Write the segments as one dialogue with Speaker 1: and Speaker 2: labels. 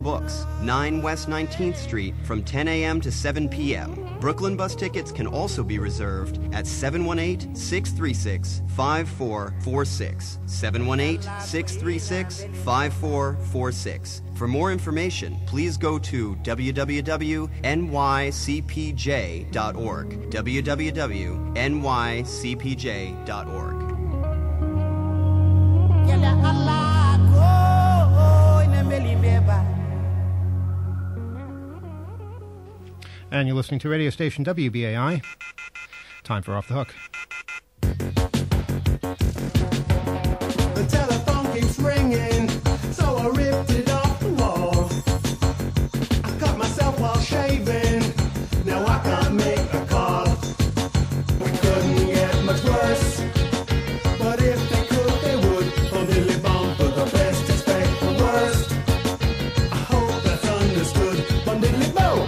Speaker 1: Books, 9 West 19th Street from 10 a.m. to 7 p.m. Brooklyn bus tickets can also be reserved at 718-636-5446. 718-636-5446. For more information, please go to www.nycpj.org. www.nycpj.org.
Speaker 2: And you're listening to radio station WBAI. Time for Off the Hook.
Speaker 3: The telephone keeps ringing, so I ripped it off the wall. I cut myself while shaving, now I can't make a call. We couldn't get much worse, but if they could, they would. On Dilly Bomb for the best, expect the worst. I hope that's understood. On Dilly Bomb.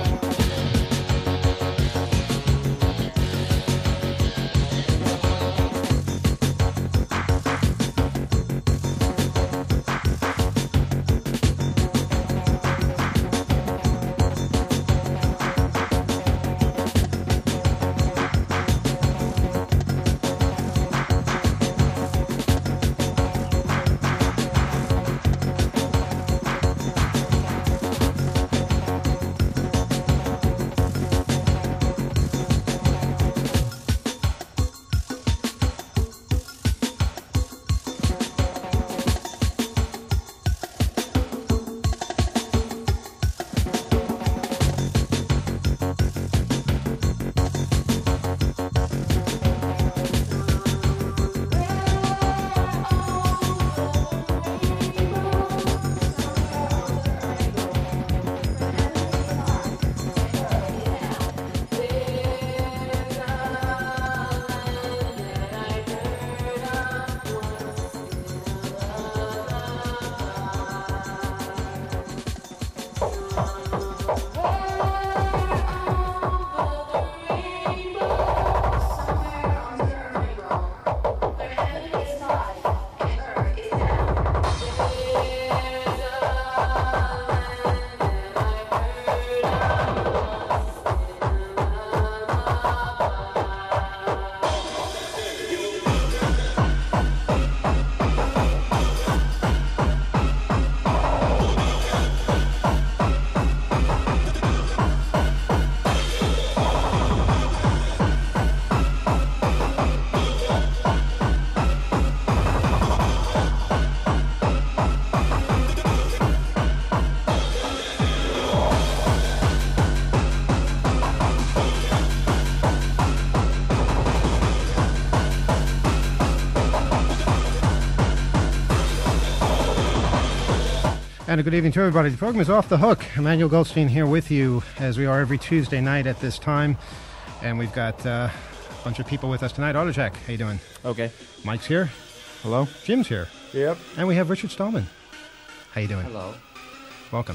Speaker 2: And a good evening to everybody. The program is Off the Hook. Emmanuel Goldstein here with you, as we are every Tuesday night at this time. And we've got a bunch of people with us tonight. Autojack, how you doing?
Speaker 4: Okay.
Speaker 2: Mike's here.
Speaker 4: Hello.
Speaker 2: Jim's here.
Speaker 4: Yep.
Speaker 2: And we have Richard Stallman. How you doing?
Speaker 4: Hello.
Speaker 2: Welcome.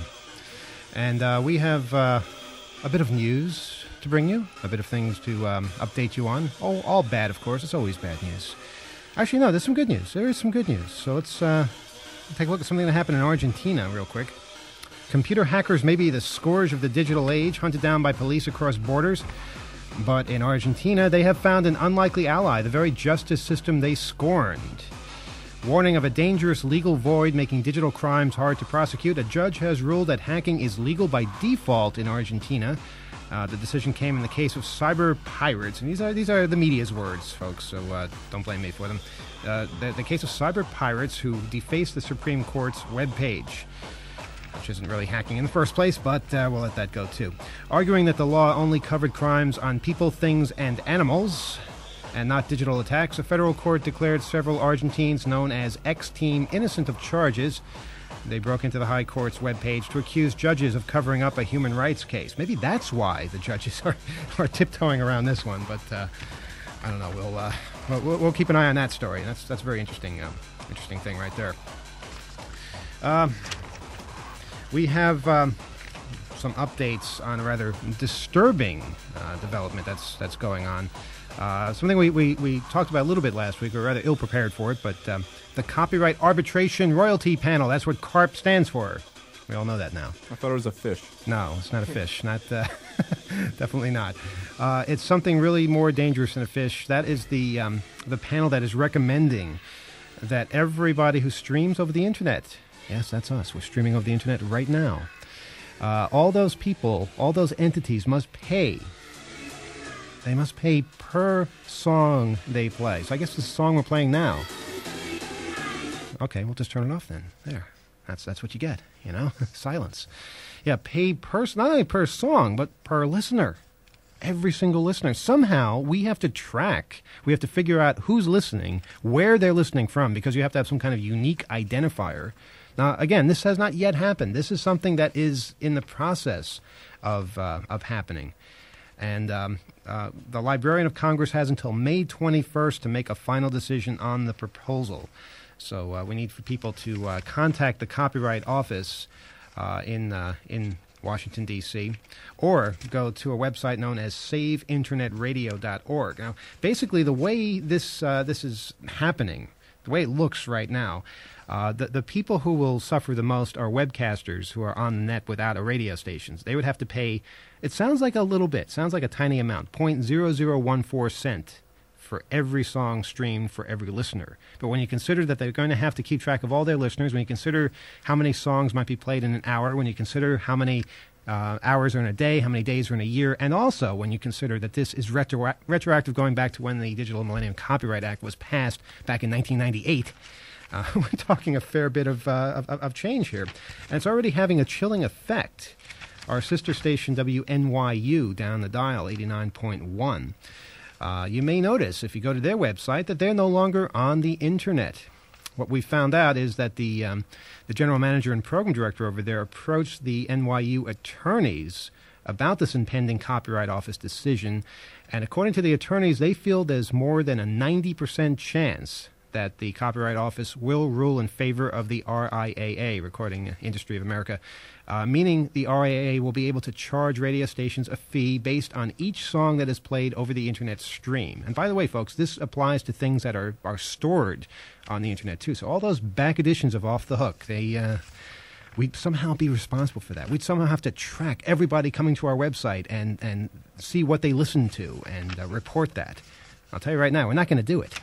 Speaker 2: And we have a bit of news to bring you, a bit of things to update you on. All bad, of course. It's always bad news. Actually, no, there's some good news. There is some good news. So let's take a look at something that happened in Argentina real quick. Computer hackers may be the scourge of the digital age, hunted down by police across borders. But in Argentina, they have found an unlikely ally, the very justice system they scorned. Warning of a dangerous legal void making digital crimes hard to prosecute, a judge has ruled that hacking is legal by default in Argentina. The decision came in the case of cyber pirates, and these are the media's words, folks, so don't blame me for them. The case of cyber pirates who defaced the Supreme Court's webpage, which isn't really hacking in the first place, but we'll let that go too. Arguing that the law only covered crimes on people, things, and animals, and not digital attacks, a federal court declared several Argentines known as X-Team innocent of charges. They broke into the High Court's webpage to accuse judges of covering up a human rights case. Maybe that's why the judges are tiptoeing around this one, but I don't know. We'll keep an eye on that story. That's a very interesting thing right there. We have some updates on a rather disturbing development that's going on. Something we talked about a little bit last week. We were rather ill-prepared for it, but the Copyright Arbitration Royalty Panel, that's what CARP stands for. We all know that now.
Speaker 4: I thought it was a fish.
Speaker 2: No, it's not a fish. Not definitely not. It's something really more dangerous than a fish. That is the panel that is recommending that everybody who streams over the internet, yes, that's us, we're streaming over the internet right now, all those people, all those entities must pay. They must pay per song they play. So I guess the song we're playing now. Okay, we'll just turn it off then. There. That's what you get, you know? Silence. Yeah, pay not only per song, but per listener. Every single listener. Somehow, we have to figure out who's listening, where they're listening from, because you have to have some kind of unique identifier. Now, again, this has not yet happened. This is something that is in the process of happening. And the Librarian of Congress has until May 21st to make a final decision on the proposal. So we need for people to contact the Copyright Office in Washington, D.C., or go to a website known as saveinternetradio.org. Now, basically, the way this is happening, the way it looks right now, the people who will suffer the most are webcasters who are on the net without a radio station. They would have to pay, it sounds like a little bit, sounds like a tiny amount, 0.0014 cent for every song streamed for every listener. But when you consider that they're going to have to keep track of all their listeners, when you consider how many songs might be played in an hour, when you consider how many hours are in a day, how many days are in a year, and also when you consider that this is retroactive going back to when the Digital Millennium Copyright Act was passed back in 1998, we're talking a fair bit of change here. And it's already having a chilling effect. Our sister station, WNYU, down the dial, 89.1. You may notice, if you go to their website, that they're no longer on the Internet. What we found out is that the general manager and program director over there approached the NYU attorneys about this impending Copyright Office decision, and according to the attorneys, they feel there's more than a 90% chance that the Copyright Office will rule in favor of the RIAA, Recording Industry of America, meaning the RIAA will be able to charge radio stations a fee based on each song that is played over the Internet stream. And by the way, folks, this applies to things that are stored on the Internet, too. So all those back editions of Off the Hook, we'd somehow be responsible for that. We'd somehow have to track everybody coming to our website and see what they listen to and report that. I'll tell you right now, we're not going to do it.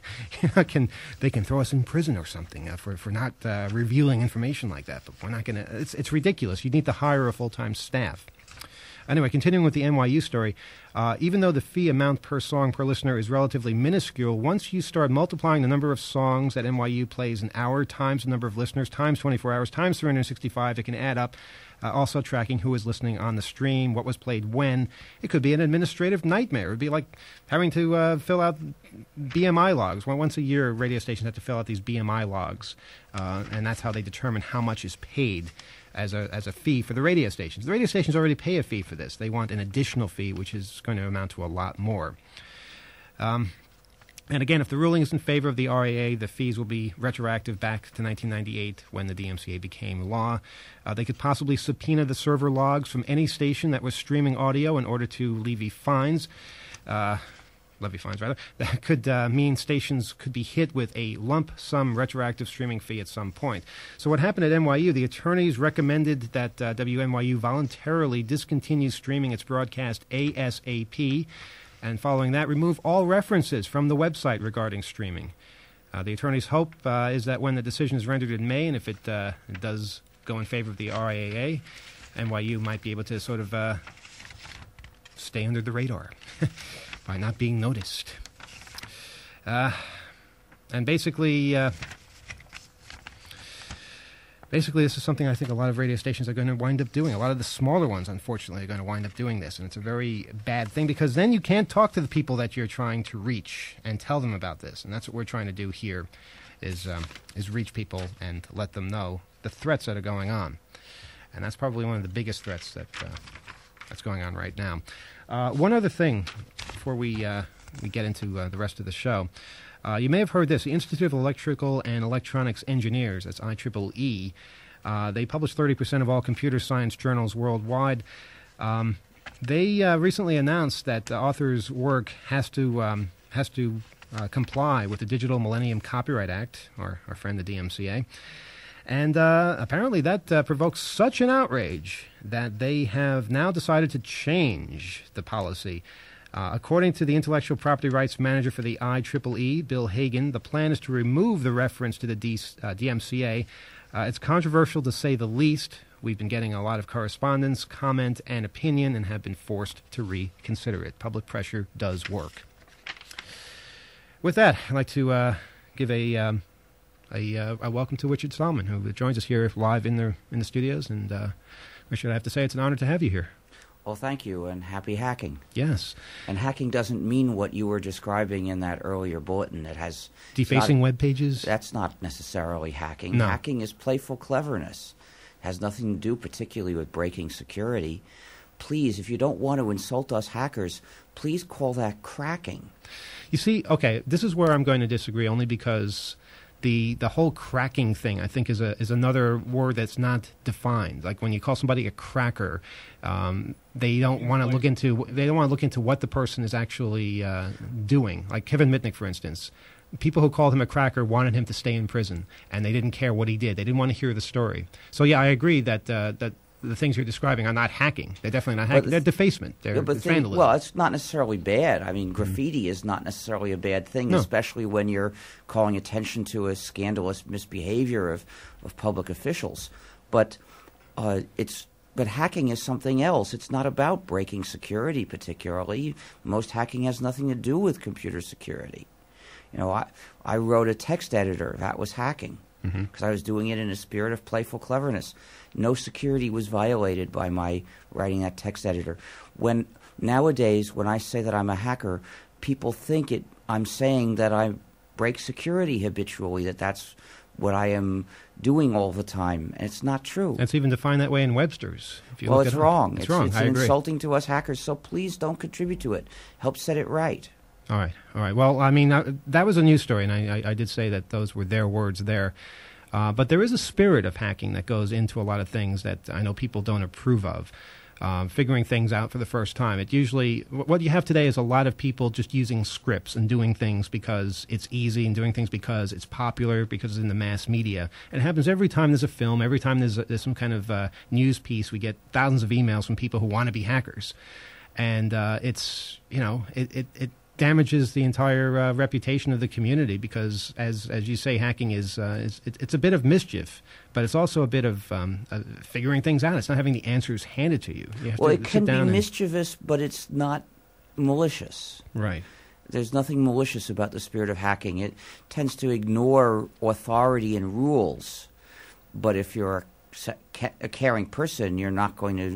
Speaker 2: They can throw us in prison or something for not revealing information like that. But we're not going to. It's ridiculous. You need to hire a full-time staff. Anyway, continuing with the NYU story, even though the fee amount per song per listener is relatively minuscule, once you start multiplying the number of songs that NYU plays an hour times the number of listeners times 24 hours times 365, it can add up. Also tracking who is listening on the stream, what was played when. It could be an administrative nightmare. It would be like having to fill out BMI logs. Once a year, radio stations have to fill out these BMI logs, and that's how they determine how much is paid as a fee for the radio stations. The radio stations already pay a fee for this. They want an additional fee, which is going to amount to a lot more. And again, if the ruling is in favor of the RIA, the fees will be retroactive back to 1998 when the DMCA became law. They could possibly subpoena the server logs from any station that was streaming audio in order to levy fines. That could mean stations could be hit with a lump sum retroactive streaming fee at some point. So what happened at NYU, the attorneys recommended that WNYU voluntarily discontinue streaming its broadcast ASAP, and following that, remove all references from the website regarding streaming. The attorney's hope is that when the decision is rendered in May, and if it does go in favor of the RIAA, NYU might be able to sort of stay under the radar by not being noticed. And basically, this is something I think a lot of radio stations are going to wind up doing. A lot of the smaller ones, unfortunately, are going to wind up doing this. And it's a very bad thing because then you can't talk to the people that you're trying to reach and tell them about this. And that's what we're trying to do here is reach people and let them know the threats that are going on. And that's probably one of the biggest threats that's going on right now. One other thing before we get into the rest of the show. You may have heard this. The Institute of Electrical and Electronics Engineers, that's IEEE, they publish 30% of all computer science journals worldwide. They recently announced that the author's work has to comply with the Digital Millennium Copyright Act, or our friend the DMCA. And apparently that provokes such an outrage that they have now decided to change the policy. According to the intellectual property rights manager for the IEEE, Bill Hagan, the plan is to remove the reference to the DMCA. It's controversial to say the least. We've been getting a lot of correspondence, comment, and opinion and have been forced to reconsider it. Public pressure does work. With that, I'd like to give a welcome to Richard Stallman, who joins us here live in the studios. And Richard, I have to say it's an honor to have you here.
Speaker 4: Well, thank you, and happy hacking.
Speaker 2: Yes.
Speaker 4: And hacking doesn't mean what you were describing in that earlier bulletin. It has
Speaker 2: defacing web pages.
Speaker 4: That's not necessarily hacking.
Speaker 2: No.
Speaker 4: Hacking is playful cleverness. It has nothing to do particularly with breaking security. Please, if you don't want to insult us hackers, please call that cracking.
Speaker 2: You see, okay, this is where I'm going to disagree, only because the whole cracking thing, I think, is another word that's not defined. Like when you call somebody a cracker, they don't want to look into what the person is actually doing. Like Kevin Mitnick, for instance. People who called him a cracker wanted him to stay in prison, and they didn't care what he did. They didn't want to hear the story. So yeah, I agree that the things you're describing are not hacking. They're definitely not hacking. They're defacement. They're vandalism.
Speaker 4: Well, it's not necessarily bad. I mean, graffiti is not necessarily a bad thing, especially when you're calling attention to a scandalous misbehavior of public officials. But hacking is something else. It's not about breaking security particularly. Most hacking has nothing to do with computer security. You know, I wrote a text editor. That was hacking. Because I was doing it in a spirit of playful cleverness. No security was violated by my writing that text editor. Nowadays, when I say that I'm a hacker, people think I'm saying that I break security habitually, that's what I am doing all the time. And it's not true.
Speaker 2: That's even defined that way in Webster's.
Speaker 4: Well, it's wrong.
Speaker 2: It's wrong.
Speaker 4: It's insulting to us hackers, so please don't contribute to it. Help set it right.
Speaker 2: All right. Well, I mean, that was a news story, and I did say that those were their words there. But there is a spirit of hacking that goes into a lot of things that I know people don't approve of. Figuring things out for the first time. It usually, what you have today is a lot of people just using scripts and doing things because it's easy and doing things because it's popular, because it's in the mass media. And it happens every time there's a film, every time there's some kind of news piece. We get thousands of emails from people who want to be hackers. And it damages the entire reputation of the community because, as you say, hacking it's a bit of mischief, but it's also a bit of figuring things out. It's not having the answers handed to you.
Speaker 4: It can be mischievous, but it's not malicious.
Speaker 2: Right.
Speaker 4: There's nothing malicious about the spirit of hacking. It tends to ignore authority and rules, but if you're a caring person, you're not going to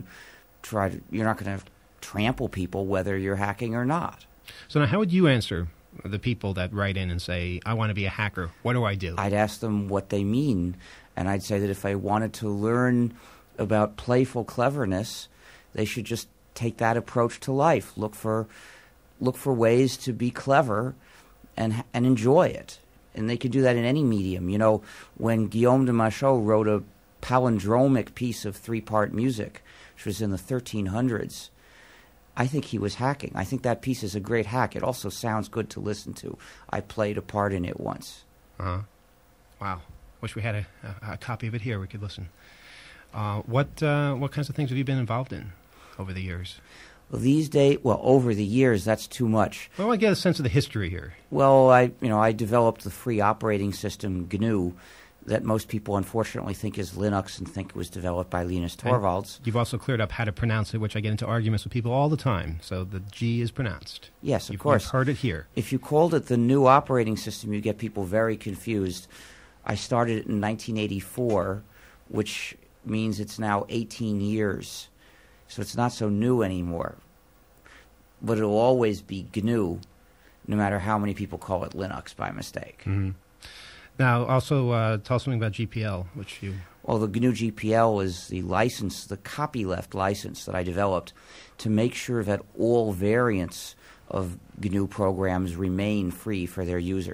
Speaker 4: trample people whether you're hacking or not.
Speaker 2: So now how would you answer the people that write in and say, I want to be a hacker? What do I do?
Speaker 4: I'd ask them what they mean, and I'd say that if I wanted to learn about playful cleverness, they should just take that approach to life. Look for ways to be clever and enjoy it. And they can do that in any medium. You know, when Guillaume de Machaut wrote a palindromic piece of 3-part music, which was in the 1300s, I think he was hacking. I think that piece is a great hack. It also sounds good to listen to. I played a part in it once.
Speaker 2: Wow. Wish we had a copy of it here. We could listen. What kinds of things have you been involved in over the years?
Speaker 4: Well, over the years, that's too much.
Speaker 2: Well, I get a sense of the history here.
Speaker 4: Well, I developed the free operating system GNU that most people unfortunately think is Linux and think it was developed by Linus Torvalds.
Speaker 2: And you've also cleared up how to pronounce it, which I get into arguments with people all the time. So the G is pronounced.
Speaker 4: Yes, of course.
Speaker 2: You've heard it here.
Speaker 4: If you called it the new operating system, you get people very confused. I started it in 1984, which means it's now 18 years. So it's not so new anymore. But it'll always be GNU, no matter how many people call it Linux by mistake.
Speaker 2: Mm-hmm. Now, also tell us something about GPL, which you...
Speaker 4: Well, the GNU GPL is the license, the copyleft license that I developed to make sure that all variants of GNU programs remain free for their users.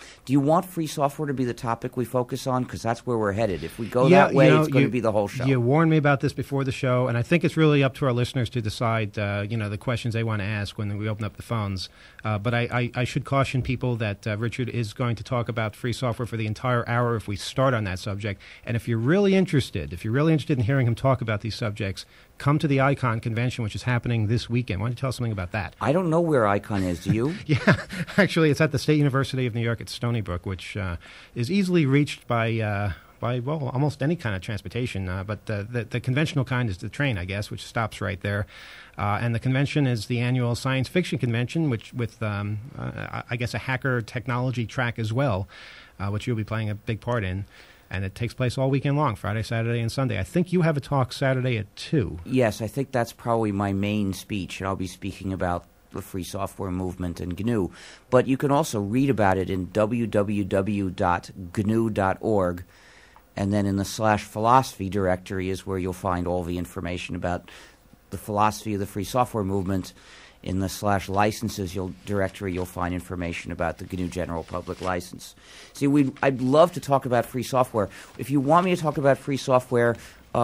Speaker 4: Do you want free software to be the topic we focus on? Because that's where we're headed. If we go that way, it's going to be the whole show.
Speaker 2: You warned me about this before the show, and I think it's really up to our listeners to decide, the questions they want to ask when we open up the phones. But I should caution people that Richard is going to talk about free software for the entire hour if we start on that subject. And if you're really interested in hearing him talk about these subjects, come to the ICON convention, which is happening this weekend. Why don't you tell us something about that?
Speaker 4: I don't know where ICON is. Do you?
Speaker 2: Yeah, actually, it's at the State University of New York at Stony Brook, which is easily reached by almost any kind of transportation. But the conventional kind is the train, I guess, which stops right there. And the convention is the annual science fiction convention, which with, I guess, a hacker technology track as well, which you'll be playing a big part in. And it takes place all weekend long, Friday, Saturday, and Sunday. I think you have a talk Saturday at 2.
Speaker 4: Yes, I think that's probably my main speech, and I'll be speaking about the free software movement and GNU. But you can also read about it in www.gnu.org, and then in the /philosophy directory is where you'll find all the information about the philosophy of the free software movement. In the /licenses directory, you'll find information about the GNU General Public License. See, I'd love to talk about free software. If you want me to talk about free software,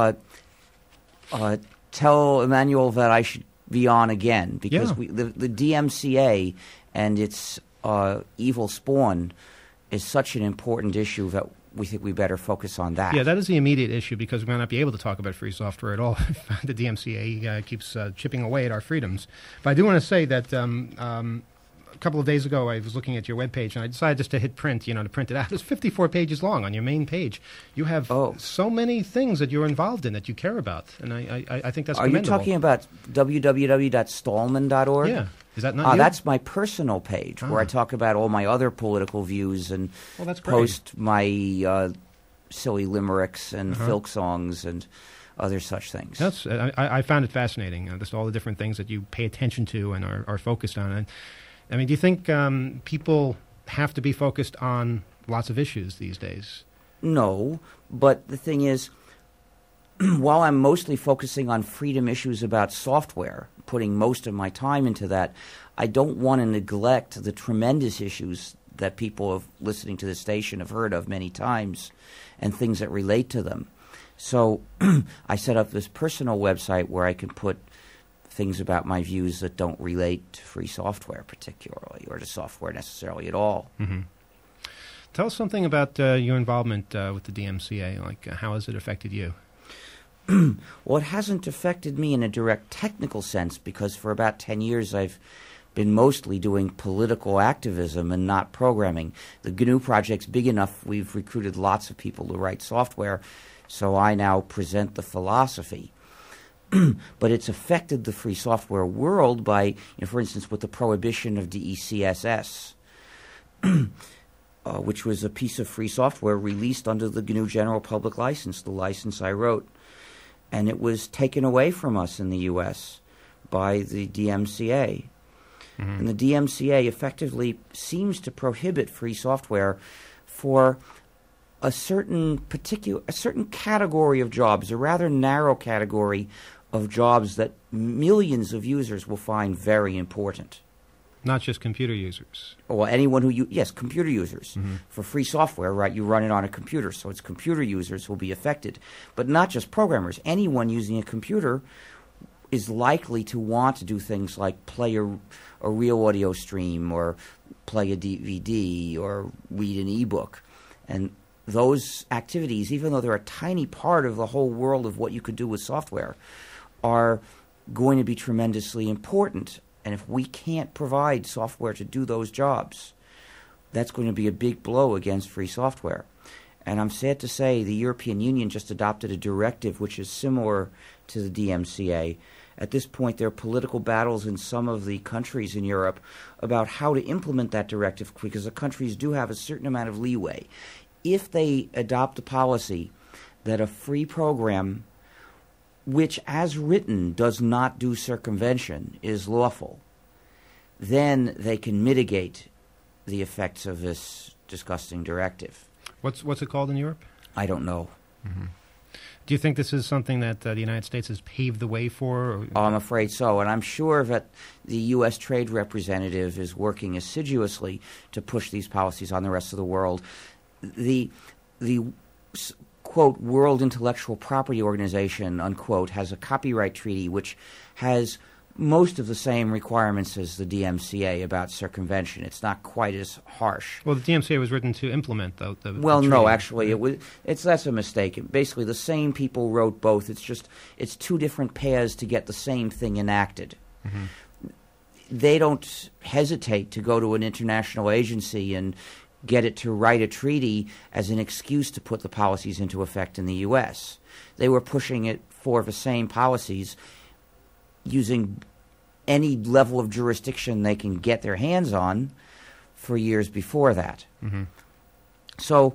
Speaker 4: tell Emmanuel that I should be on again, because the DMCA and its evil spawn is such an important issue that we think we better focus on that.
Speaker 2: Yeah, that is the immediate issue, because we might not be able to talk about free software at all. The DMCA keeps chipping away at our freedoms. But I do want to say that a couple of days ago I was looking at your webpage, and I decided just to hit print, to print it out. It's 54 pages long on your main page. You have so many things that you're involved in that you care about, and I think that's commendable.
Speaker 4: Are you talking about www.stallman.org?
Speaker 2: Yeah. Is that not you?
Speaker 4: That's my personal page where I talk about all my other political views and post my silly limericks and folk songs and other such things.
Speaker 2: I found it fascinating, just all the different things that you pay attention to and are focused on. And, I mean, do you think people have to be focused on lots of issues these days?
Speaker 4: No, but the thing is, while I'm mostly focusing on freedom issues about software, putting most of my time into that, I don't want to neglect the tremendous issues that people listening to the station have heard of many times and things that relate to them. So I set up this personal website where I can put things about my views that don't relate to free software particularly, or to software necessarily at all.
Speaker 2: Mm-hmm. Tell us something about your involvement with the DMCA. Like, how has it affected you?
Speaker 4: Well, it hasn't affected me in a direct technical sense, because for about 10 years I've been mostly doing political activism and not programming. The GNU project's big enough, we've recruited lots of people to write software, so I now present the philosophy. But it's affected the free software world by, for instance, with the prohibition of DECSS, which was a piece of free software released under the GNU General Public License, the license I wrote. And it was taken away from us in the U.S. by the DMCA. Mm-hmm. And the DMCA effectively seems to prohibit free software for a certain category of jobs, a rather narrow category of jobs that millions of users will find very important.
Speaker 2: Not just computer users.
Speaker 4: Well, anyone who computer users. Mm-hmm. For free software, right, you run it on a computer, so it's computer users who will be affected. But not just programmers. Anyone using a computer is likely to want to do things like play a real audio stream, or play a DVD, or read an ebook. And those activities, even though they're a tiny part of the whole world of what you could do with software, are going to be tremendously important. And if we can't provide software to do those jobs, that's going to be a big blow against free software. And I'm sad to say the European Union just adopted a directive which is similar to the DMCA. At this point, there are political battles in some of the countries in Europe about how to implement that directive, because the countries do have a certain amount of leeway. If they adopt a policy that a free program, which as written does not do circumvention, is lawful, then they can mitigate the effects of this disgusting directive.
Speaker 2: What's it called in Europe?
Speaker 4: I don't know.
Speaker 2: Mm-hmm. Do you think this is something that the United States has paved the way for? Or?
Speaker 4: I'm afraid so, and I'm sure that the U.S. Trade Representative is working assiduously to push these policies on the rest of the world. The quote, World Intellectual Property Organization, unquote, has a copyright treaty which has most of the same requirements as the DMCA about circumvention. It's not quite as harsh.
Speaker 2: Well, the DMCA was written to implement the
Speaker 4: well,
Speaker 2: treaty.
Speaker 4: no, actually, that's a mistake. Basically, the same people wrote both. It's two different paths to get the same thing enacted. Mm-hmm. They don't hesitate to go to an international agency and get it to write a treaty as an excuse to put the policies into effect in the U.S. They were pushing it for the same policies using any level of jurisdiction they can get their hands on for years before that. Mm-hmm. So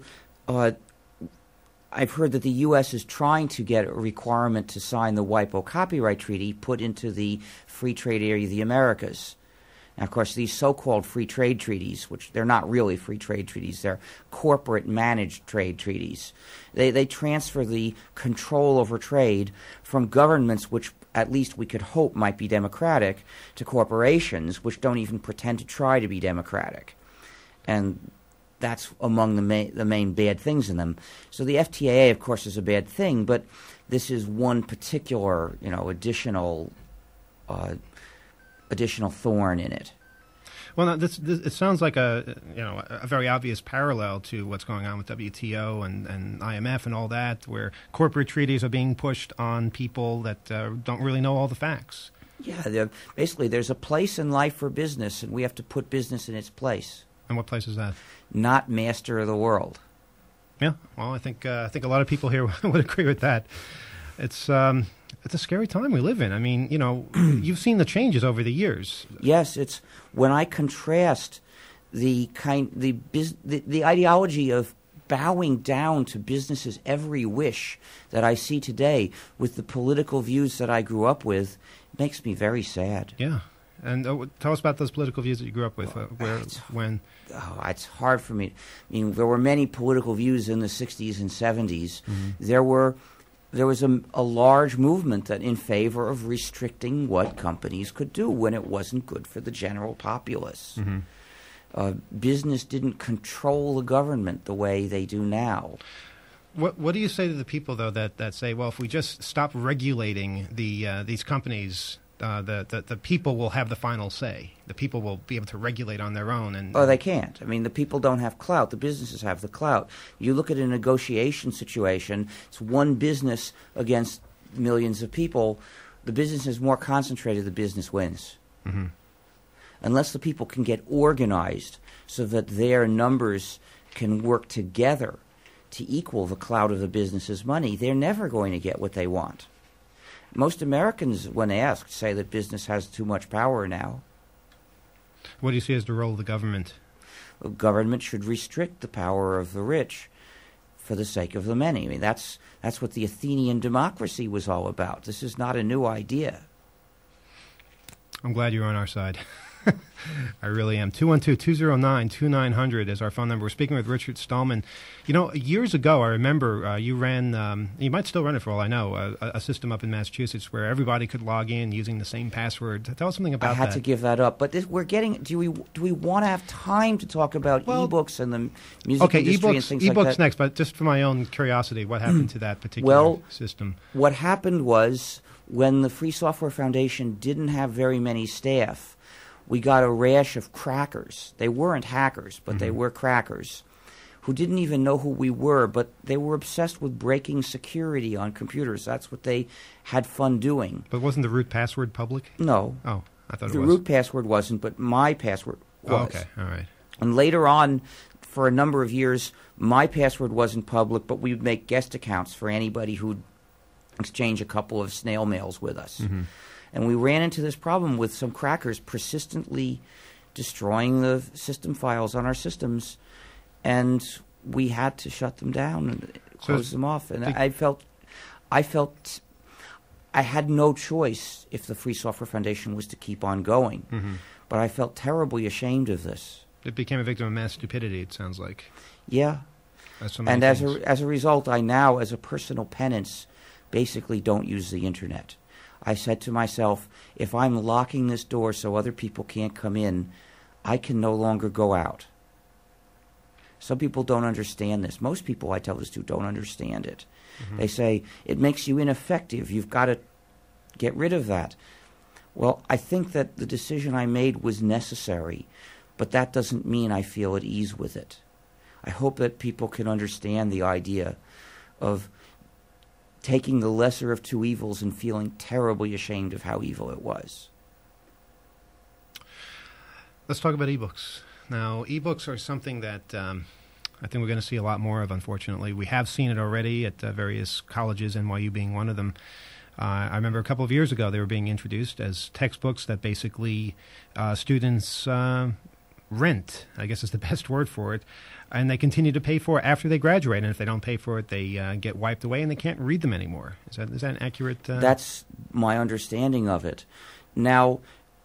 Speaker 4: I've heard that the U.S. is trying to get a requirement to sign the WIPO copyright treaty put into the Free Trade Area of the Americas. Now, of course, these so-called free trade treaties, which they're not really free trade treaties, they're corporate managed trade treaties. They transfer the control over trade from governments which at least we could hope might be democratic to corporations which don't even pretend to try to be democratic. And that's among the main bad things in them. So the FTAA, of course, is a bad thing, but this is one particular, additional thorn in it.
Speaker 2: Well, now, this it sounds like a very obvious parallel to what's going on with WTO and IMF and all that, where corporate treaties are being pushed on people that don't really know all the facts.
Speaker 4: Yeah, basically, there's a place in life for business, and we have to put business in its place.
Speaker 2: And what place is that?
Speaker 4: Not master of the world.
Speaker 2: Yeah, well, I think a lot of people here would agree with that. It's a scary time we live in. I mean, you've seen the changes over the years.
Speaker 4: Yes, it's when I contrast the ideology of bowing down to business's every wish that I see today with the political views that I grew up with, it makes me very sad.
Speaker 2: Yeah. And tell us about those political views that you grew up with. When?
Speaker 4: Oh, it's hard for me. I mean, there were many political views in the 60s and 70s. Mm-hmm. There was a large movement that in favor of restricting what companies could do when it wasn't good for the general populace. Mm-hmm. Business didn't control the government the way they do now.
Speaker 2: What do you say to the people, though, that say, well, if we just stop regulating these companies, the people will have the final say. The people will be able to regulate on their own.
Speaker 4: Oh, they can't. I mean, the people don't have clout. The businesses have the clout. You look at a negotiation situation, it's one business against millions of people. The business is more concentrated, the business wins. Mm-hmm. Unless the people can get organized so that their numbers can work together to equal the clout of the business's money, they're never going to get what they want. Most Americans, when asked, say that business has too much power now.
Speaker 2: What do you see as the role of the government?
Speaker 4: The government should restrict the power of the rich for the sake of the many. I mean, that's what the Athenian democracy was all about. This is not a new idea.
Speaker 2: I'm glad you're on our side. I really am. 212-209-2900 is our phone number. We're speaking with Richard Stallman. Years ago, I remember you ran, you might still run it for all I know, a system up in Massachusetts where everybody could log in using the same password. Tell us something about that.
Speaker 4: I had to give that up. But do we want to have time to talk about ebooks and the music industry and things like that?
Speaker 2: Ebooks next, but just for my own curiosity, what happened to that particular system?
Speaker 4: What happened was when the Free Software Foundation didn't have very many staff, we got a rash of crackers. They weren't hackers, but they were crackers, who didn't even know who we were, but they were obsessed with breaking security on computers. That's what they had fun doing.
Speaker 2: But wasn't the root password public?
Speaker 4: No.
Speaker 2: Oh, I thought it was.
Speaker 4: The root password wasn't, but my password was.
Speaker 2: Oh, okay. All right.
Speaker 4: And later on, for a number of years, my password wasn't public, but we would make guest accounts for anybody who'd exchange a couple of snail mails with us. Mm-hmm. And we ran into this problem with some crackers persistently destroying the system files on our systems, and we had to shut them down and close them off. And I felt I had no choice if the Free Software Foundation was to keep on going. Mm-hmm. But I felt terribly ashamed of this.
Speaker 2: It became a victim of mass stupidity, it sounds like.
Speaker 4: Yeah.
Speaker 2: so many
Speaker 4: And
Speaker 2: things.
Speaker 4: as a result, I now, as a personal penance, basically don't use the internet. I said to myself, if I'm locking this door so other people can't come in, I can no longer go out. Some people don't understand this. Most people I tell this to don't understand it.
Speaker 2: Mm-hmm.
Speaker 4: They say, it makes you ineffective. You've got to get rid of that. Well, I think that the decision I made was necessary, but that doesn't mean I feel at ease with it. I hope that people can understand the idea of taking the lesser of two evils and feeling terribly ashamed of how evil it was.
Speaker 2: Let's talk about ebooks. Now, ebooks are something that I think we're going to see a lot more of, unfortunately. We have seen it already at various colleges, NYU being one of them. I remember a couple of years ago they were being introduced as textbooks that basically students rent, I guess is the best word for it, and they continue to pay for it after they graduate. And if they don't pay for it, they get wiped away and they can't read them anymore. Is that an accurate?
Speaker 4: That's my understanding of it. Now,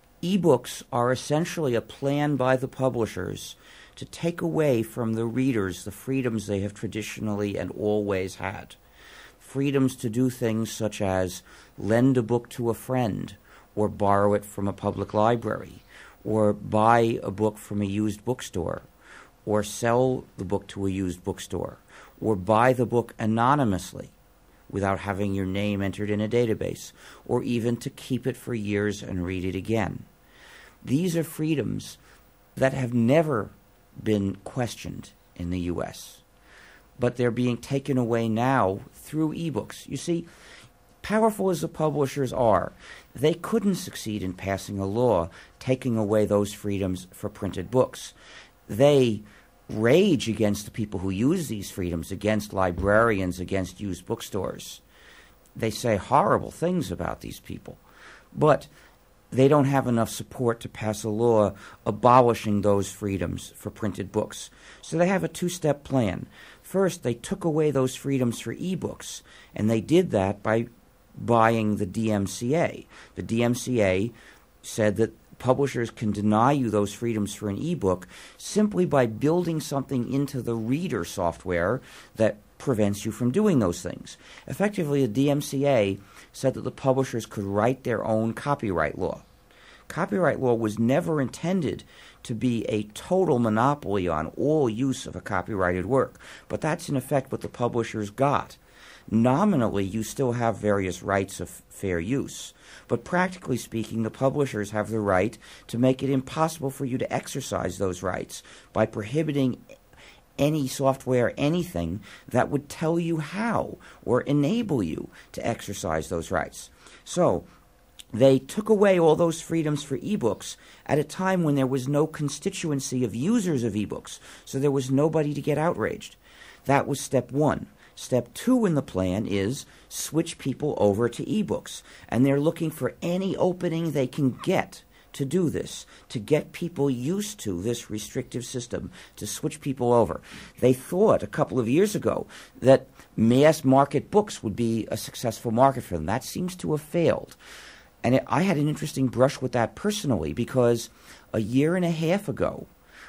Speaker 4: ebooks are essentially a plan by the publishers to take away from the readers the freedoms they have traditionally and always had. Freedoms to do things such as lend a book to a friend, or borrow it from a public library, or buy a book from a used bookstore, or sell the book to a used bookstore, or buy the book anonymously without having your name entered in a database, or even to keep it for years and read it again. These are freedoms that have never been questioned in the U.S., but they're being taken away now through ebooks. You see, powerful as the publishers are, they couldn't succeed in passing a law taking away those freedoms for printed books. They rage against the people who use these freedoms, against librarians, against used bookstores. They say horrible things about these people, but they don't have enough support to pass a law abolishing those freedoms for printed books. So they have a two-step plan. First, they took away those freedoms for ebooks, and they did that by buying the DMCA. The DMCA said that publishers can deny you those freedoms for an ebook simply by building something into the reader software that prevents you from doing those things. Effectively, the DMCA said that the publishers could write their own copyright law. Copyright law was never intended to be a total monopoly on all use of a copyrighted work, but that's in effect what the publishers got. Nominally, you still have various rights of fair use, but practically speaking, the publishers have the right to make it impossible for you to exercise those rights by prohibiting any software, anything that would tell you how or enable you to exercise those rights. So they took away all those freedoms for ebooks at a time when there was no constituency of users of ebooks, so there was nobody to get outraged. That was step one. Step two in the plan is switch people over to ebooks, and they're looking for any opening they can get to do this, to get people used to this restrictive system, to switch people over. They thought a couple of years ago that mass market books would be a successful market for them. That seems to have failed. And I had an interesting brush with that personally, because a year and a half ago,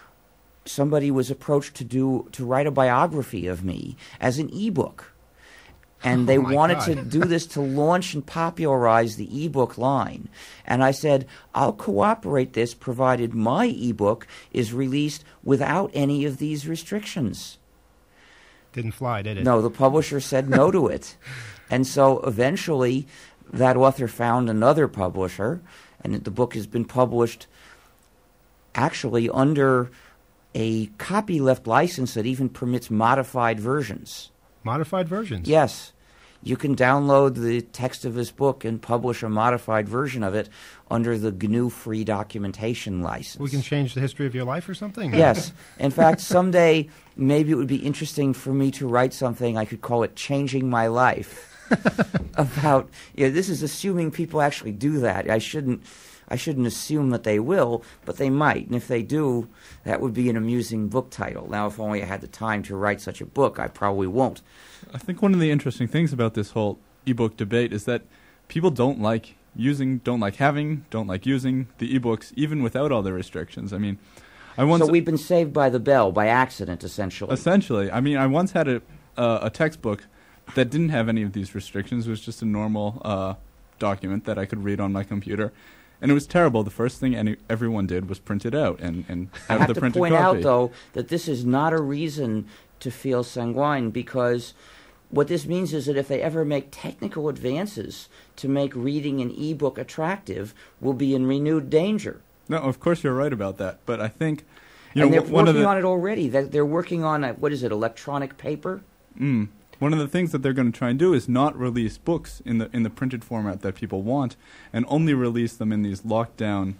Speaker 4: somebody was approached to write a biography of me as an ebook. And they wanted to do this to launch and popularize the ebook line. And I said, I'll cooperate this provided my ebook is released without any of these restrictions.
Speaker 2: Didn't fly, did it?
Speaker 4: No, the publisher said no to it. And so eventually that author found another publisher, and the book has been published actually under a copyleft license that even permits modified versions.
Speaker 2: Modified versions?
Speaker 4: Yes. You can download the text of this book and publish a modified version of it under the GNU Free Documentation license.
Speaker 2: We can change the history of your life or something?
Speaker 4: Yes. In fact, someday maybe it would be interesting for me to write something, I could call it Changing My Life, about, this is assuming people actually do that. I shouldn't assume that they will, but they might. And if they do, that would be an amusing book title. Now, if only I had the time to write such a book, I probably won't.
Speaker 5: I think one of the interesting things about this whole ebook debate is that people don't like using the ebooks, even without all the restrictions. I mean, once
Speaker 4: So we've been saved by the bell by accident, essentially.
Speaker 5: Essentially. I mean, I once had a textbook that didn't have any of these restrictions. It was just a normal document that I could read on my computer. And it was terrible. The first thing everyone did was print it out and
Speaker 4: I
Speaker 5: have
Speaker 4: have
Speaker 5: the
Speaker 4: to
Speaker 5: printed
Speaker 4: point
Speaker 5: copy.
Speaker 4: out, though, that this is not a reason to feel sanguine, because what this means is that if they ever make technical advances to make reading an e-book attractive, we'll be in renewed danger.
Speaker 5: No, of course you're right about that. But I think, you
Speaker 4: And
Speaker 5: know,
Speaker 4: they're
Speaker 5: one of
Speaker 4: working
Speaker 5: the
Speaker 4: on it already. They're working on, what is it, electronic paper?
Speaker 5: one of the things that they're going to try and do is not release books in the printed format that people want, and only release them in these locked down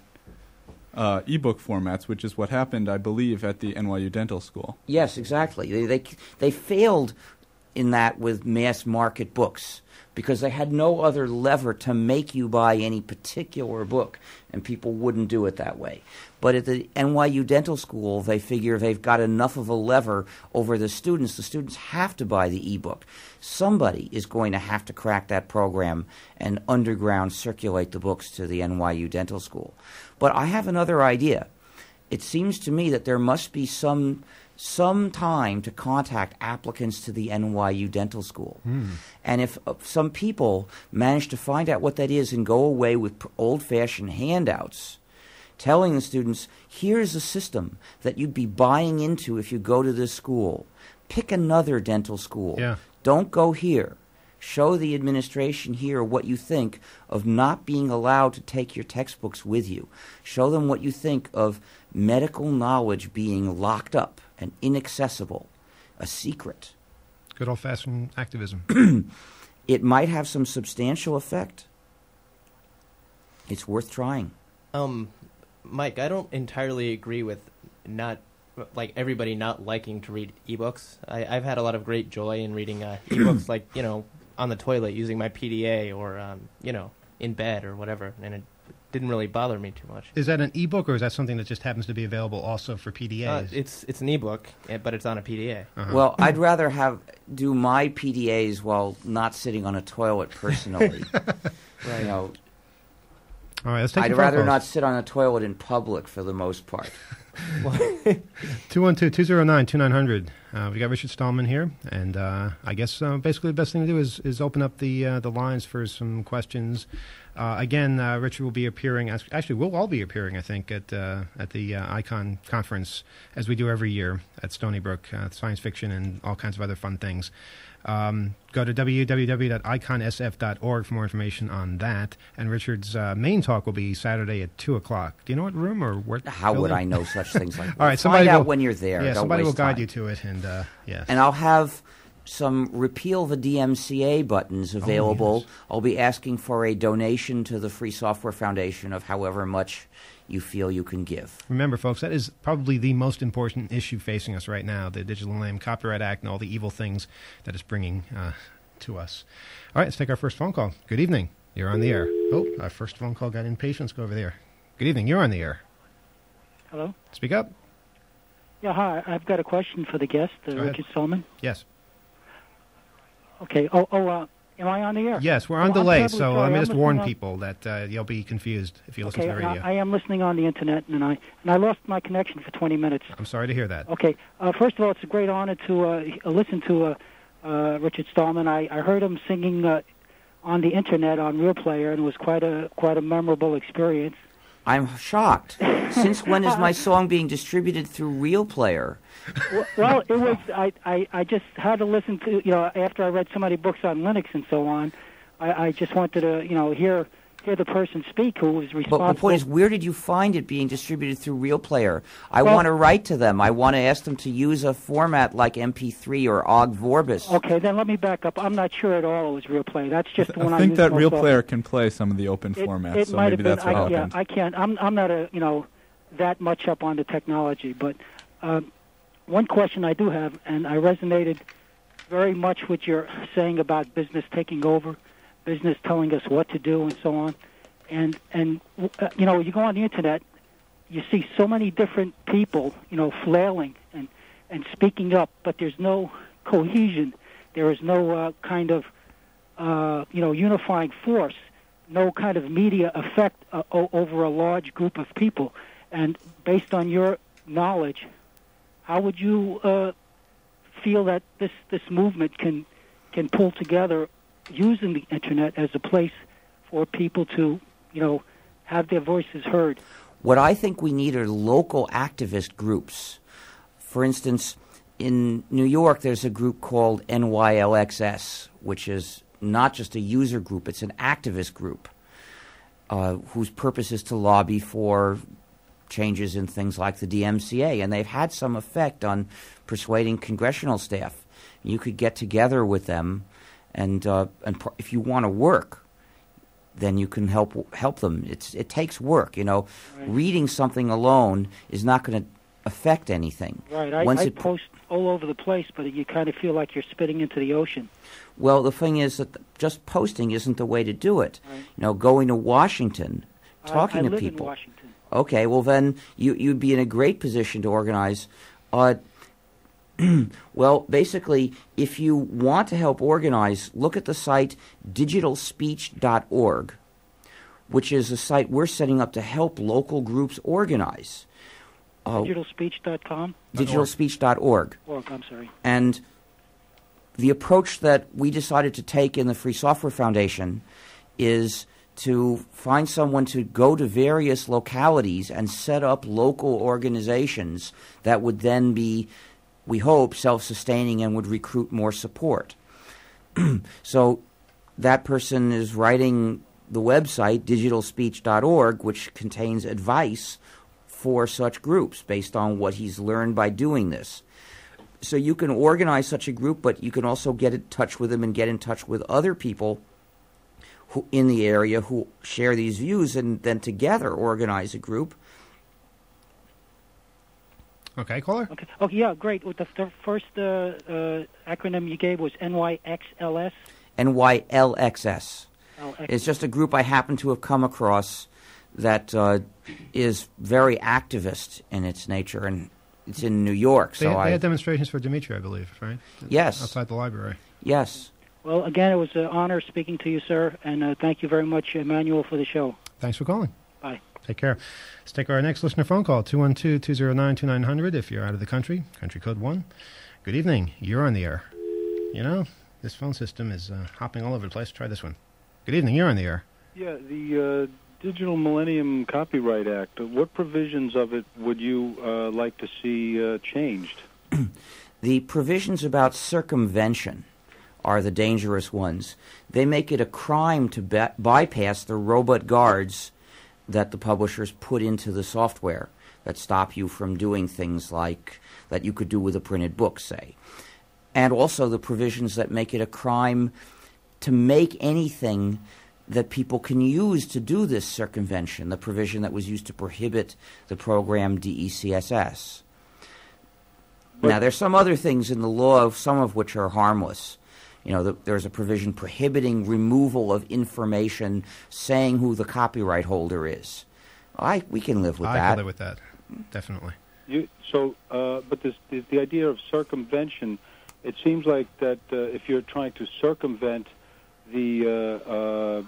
Speaker 5: ebook formats, which is what happened, I believe, at the NYU Dental School.
Speaker 4: Yes, exactly. They failed in that with mass market books because they had no other lever to make you buy any particular book, and people wouldn't do it that way. But at the NYU Dental School, they figure they've got enough of a lever over the students. The students have to buy the ebook. Somebody is going to have to crack that program and underground circulate the books to the NYU Dental School. But I have another idea. It seems to me that there must be some time to contact applicants to the NYU Dental School. And if some people manage to find out what that is and go away with old-fashioned handouts, telling the students, here's a system that you'd be buying into if you go to this school. Pick another dental school.
Speaker 2: Yeah.
Speaker 4: Don't go here. Show the administration here what you think of not being allowed to take your textbooks with you. Show them what you think of medical knowledge being locked up and inaccessible, a secret.
Speaker 2: Good old-fashioned activism.
Speaker 4: It might have some substantial effect. It's worth trying.
Speaker 6: Mike, I don't entirely agree with everybody not liking to read ebooks. I've had a lot of great joy in reading ebooks, on the toilet using my PDA or, in bed or whatever, and it didn't really bother me too much.
Speaker 2: Is that an ebook, or is that something that just happens to be available also for PDAs?
Speaker 6: It's an ebook, but it's on a PDA.
Speaker 2: Uh-huh.
Speaker 4: Well, I'd rather do my PDAs while not sitting on a toilet personally.
Speaker 6: Right.
Speaker 2: All right, let's take
Speaker 4: I'd
Speaker 2: your phone
Speaker 4: rather
Speaker 2: calls.
Speaker 4: not sit on a toilet in public for the most part.
Speaker 2: 212-209-2900. We got Richard Stallman here, and I guess basically the best thing to do is open up the lines for some questions. Again, Richard will be appearing. Actually, we'll all be appearing, I think, at the ICON conference, as we do every year at Stony Brook, science fiction and all kinds of other fun things. Go to www.iconsf.org for more information on that. And Richard's main talk will be Saturday at 2 o'clock. Do you know what room or what?
Speaker 4: How would
Speaker 2: building?
Speaker 4: I know such things like that?
Speaker 2: All right, somebody
Speaker 4: Find out
Speaker 2: will,
Speaker 4: when you're there.
Speaker 2: Yeah,
Speaker 4: Don't
Speaker 2: somebody will
Speaker 4: waste
Speaker 2: guide
Speaker 4: time.
Speaker 2: you to it, and yes.
Speaker 4: And I'll have some repeal the DMCA buttons available.
Speaker 2: yes.
Speaker 4: I'll be asking for a donation to the Free Software Foundation of however much you feel you can give.
Speaker 2: Remember, folks, that is probably the most important issue facing us right now, the Digital Name Copyright Act and all the evil things that it's bringing to us. All right, let's take our first phone call. Good evening. You're on the air. Oh, our first phone call got impatient. Let's go over there. Good evening. You're on the air.
Speaker 7: Hello?
Speaker 2: Speak up.
Speaker 7: Yeah, hi. I've got a question for the guest,
Speaker 2: ahead.
Speaker 7: Richard Stallman.
Speaker 2: Yes.
Speaker 7: Okay. Am I on the air?
Speaker 2: Yes, we're on
Speaker 7: Oh, I'm
Speaker 2: delay,
Speaker 7: terribly
Speaker 2: so
Speaker 7: sorry.
Speaker 2: let me
Speaker 7: I'm
Speaker 2: just warn
Speaker 7: listening on-
Speaker 2: people that you'll be confused if you listen
Speaker 7: Okay,
Speaker 2: to the radio.
Speaker 7: I am listening on the internet, and I lost my connection for 20 minutes.
Speaker 2: I'm sorry to hear that.
Speaker 7: Okay. First of all, it's a great honor to listen to Richard Stallman. I heard him singing on the internet on Real Player, and it was quite a memorable experience.
Speaker 4: I'm shocked. Since when is my song being distributed through Real Player?
Speaker 7: Well, it was. I just had to listen to after I read so many books on Linux and so on. I just wanted to hear the person speak who was responsible.
Speaker 4: But the point is, where did you find it being distributed through Real Player? I
Speaker 7: Well-
Speaker 4: want to write to them. I want to ask them to use a format like MP3 or Ogg Vorbis.
Speaker 7: Okay, then let me back up. I'm not sure at all it was Real Play. That's just the one
Speaker 5: I
Speaker 7: I
Speaker 5: think
Speaker 7: use
Speaker 5: that
Speaker 7: most
Speaker 5: Real
Speaker 7: often.
Speaker 5: Player can play some of the open
Speaker 7: It
Speaker 5: formats, so
Speaker 7: might
Speaker 5: maybe
Speaker 7: have
Speaker 5: that's
Speaker 7: been.
Speaker 5: what
Speaker 7: Yeah,
Speaker 5: happened.
Speaker 7: I can't. I'm not that much up on the technology, but one question I do have, and I resonated very much with your saying about business taking over, business telling us what to do, and so on. And you go on the internet, you see so many different people, flailing and speaking up, but there's no cohesion. There is no kind of unifying force, no kind of media effect over a large group of people. And based on your knowledge, how would you feel that this movement can pull together using the internet as a place for people to, have their voices heard?
Speaker 4: What I think we need are local activist groups. For instance, in New York, there's a group called NYLXS, which is not just a user group, it's an activist group whose purpose is to lobby for changes in things like the DMCA, and they've had some effect on persuading congressional staff. You could get together with them, and if you want to work, then you can help them. It takes work,
Speaker 7: Right.
Speaker 4: Reading something alone is not going to affect anything.
Speaker 7: Right. I post all over the place, but you kind of feel like you're spitting into the ocean.
Speaker 4: Well, the thing is that just posting isn't the way to do it.
Speaker 7: Right.
Speaker 4: Going to Washington, talking
Speaker 7: I
Speaker 4: to
Speaker 7: live
Speaker 4: people.
Speaker 7: in Washington.
Speaker 4: Okay, well then you'd be in a great position to organize. Well, basically, if you want to help organize, look at the site digitalspeech.org, which is a site we're setting up to help local groups organize.
Speaker 7: Digitalspeech.com?
Speaker 4: Digitalspeech.org.
Speaker 7: I'm sorry.
Speaker 4: And the approach that we decided to take in the Free Software Foundation is to find someone to go to various localities and set up local organizations that would then be, we hope, self-sustaining and would recruit more support. So that person is writing the website, digitalspeech.org, which contains advice for such groups based on what he's learned by doing this. So you can organize such a group, but you can also get in touch with them and get in touch with other people who in the area who share these views, and then together organize a group.
Speaker 2: Okay, caller?
Speaker 7: Okay. Oh, yeah, great. The first acronym you gave was NYXLS?
Speaker 4: NYLXS.
Speaker 7: LX.
Speaker 4: It's just a group I happen to have come across that is very activist in its nature, and it's in New York.
Speaker 2: They had demonstrations for Dimitri, I believe, right?
Speaker 4: Yes.
Speaker 2: Outside the library.
Speaker 4: Yes.
Speaker 7: Well, again, it was an honor speaking to you, sir, and thank you very much, Emmanuel, for the show.
Speaker 2: Thanks for calling.
Speaker 7: Bye.
Speaker 2: Take care. Let's take our next listener phone call, 212-209-2900 if you're out of the country, country code 1. Good evening. You're on the air. This phone system is hopping all over the place. Try this one. Good evening. You're on the air.
Speaker 8: Yeah, the Digital Millennium Copyright Act, what provisions of it would you like to see changed?
Speaker 4: The provisions about circumvention are the dangerous ones. They make it a crime to bypass the robot guards that the publishers put into the software that stop you from doing things like that you could do with a printed book, say. And also the provisions that make it a crime to make anything that people can use to do this circumvention, the provision that was used to prohibit the program DECSS. Now, there's some other things in the law, some of which are harmless. There's a provision prohibiting removal of information saying who the copyright holder is. We can live with that.
Speaker 2: I can live with that, definitely.
Speaker 8: But the idea of circumvention, it seems like that if you're trying to circumvent the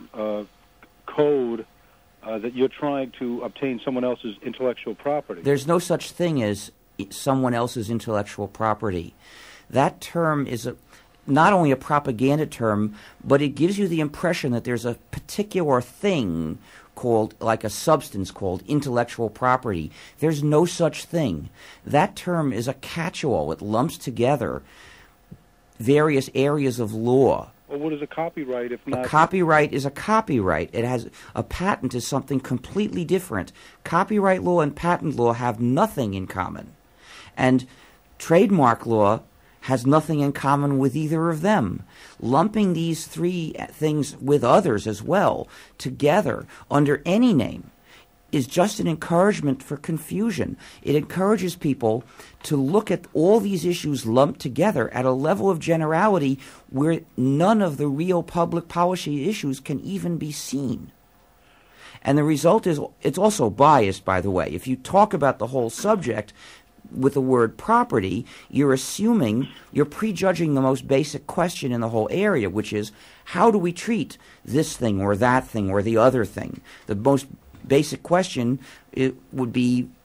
Speaker 8: code, that you're trying to obtain someone else's intellectual property.
Speaker 4: There's no such thing as someone else's intellectual property. That term is not only a propaganda term, but it gives you the impression that there's a particular thing called, like a substance called intellectual property. There's no such thing. That term is a catch-all. It lumps together various areas of law.
Speaker 8: Well, what is a copyright if not?
Speaker 4: A copyright is a copyright. It has a patent is something completely different. Copyright law and patent law have nothing in common. And trademark law has nothing in common with either of them. Lumping these three things with others as well together under any name is just an encouragement for confusion. It encourages people to look at all these issues lumped together at a level of generality where none of the real public policy issues can even be seen. And the result is, it's also biased, by the way. If you talk about the whole subject with the word property, you're prejudging the most basic question in the whole area, which is, how do we treat this thing or that thing or the other thing? The most basic question would be,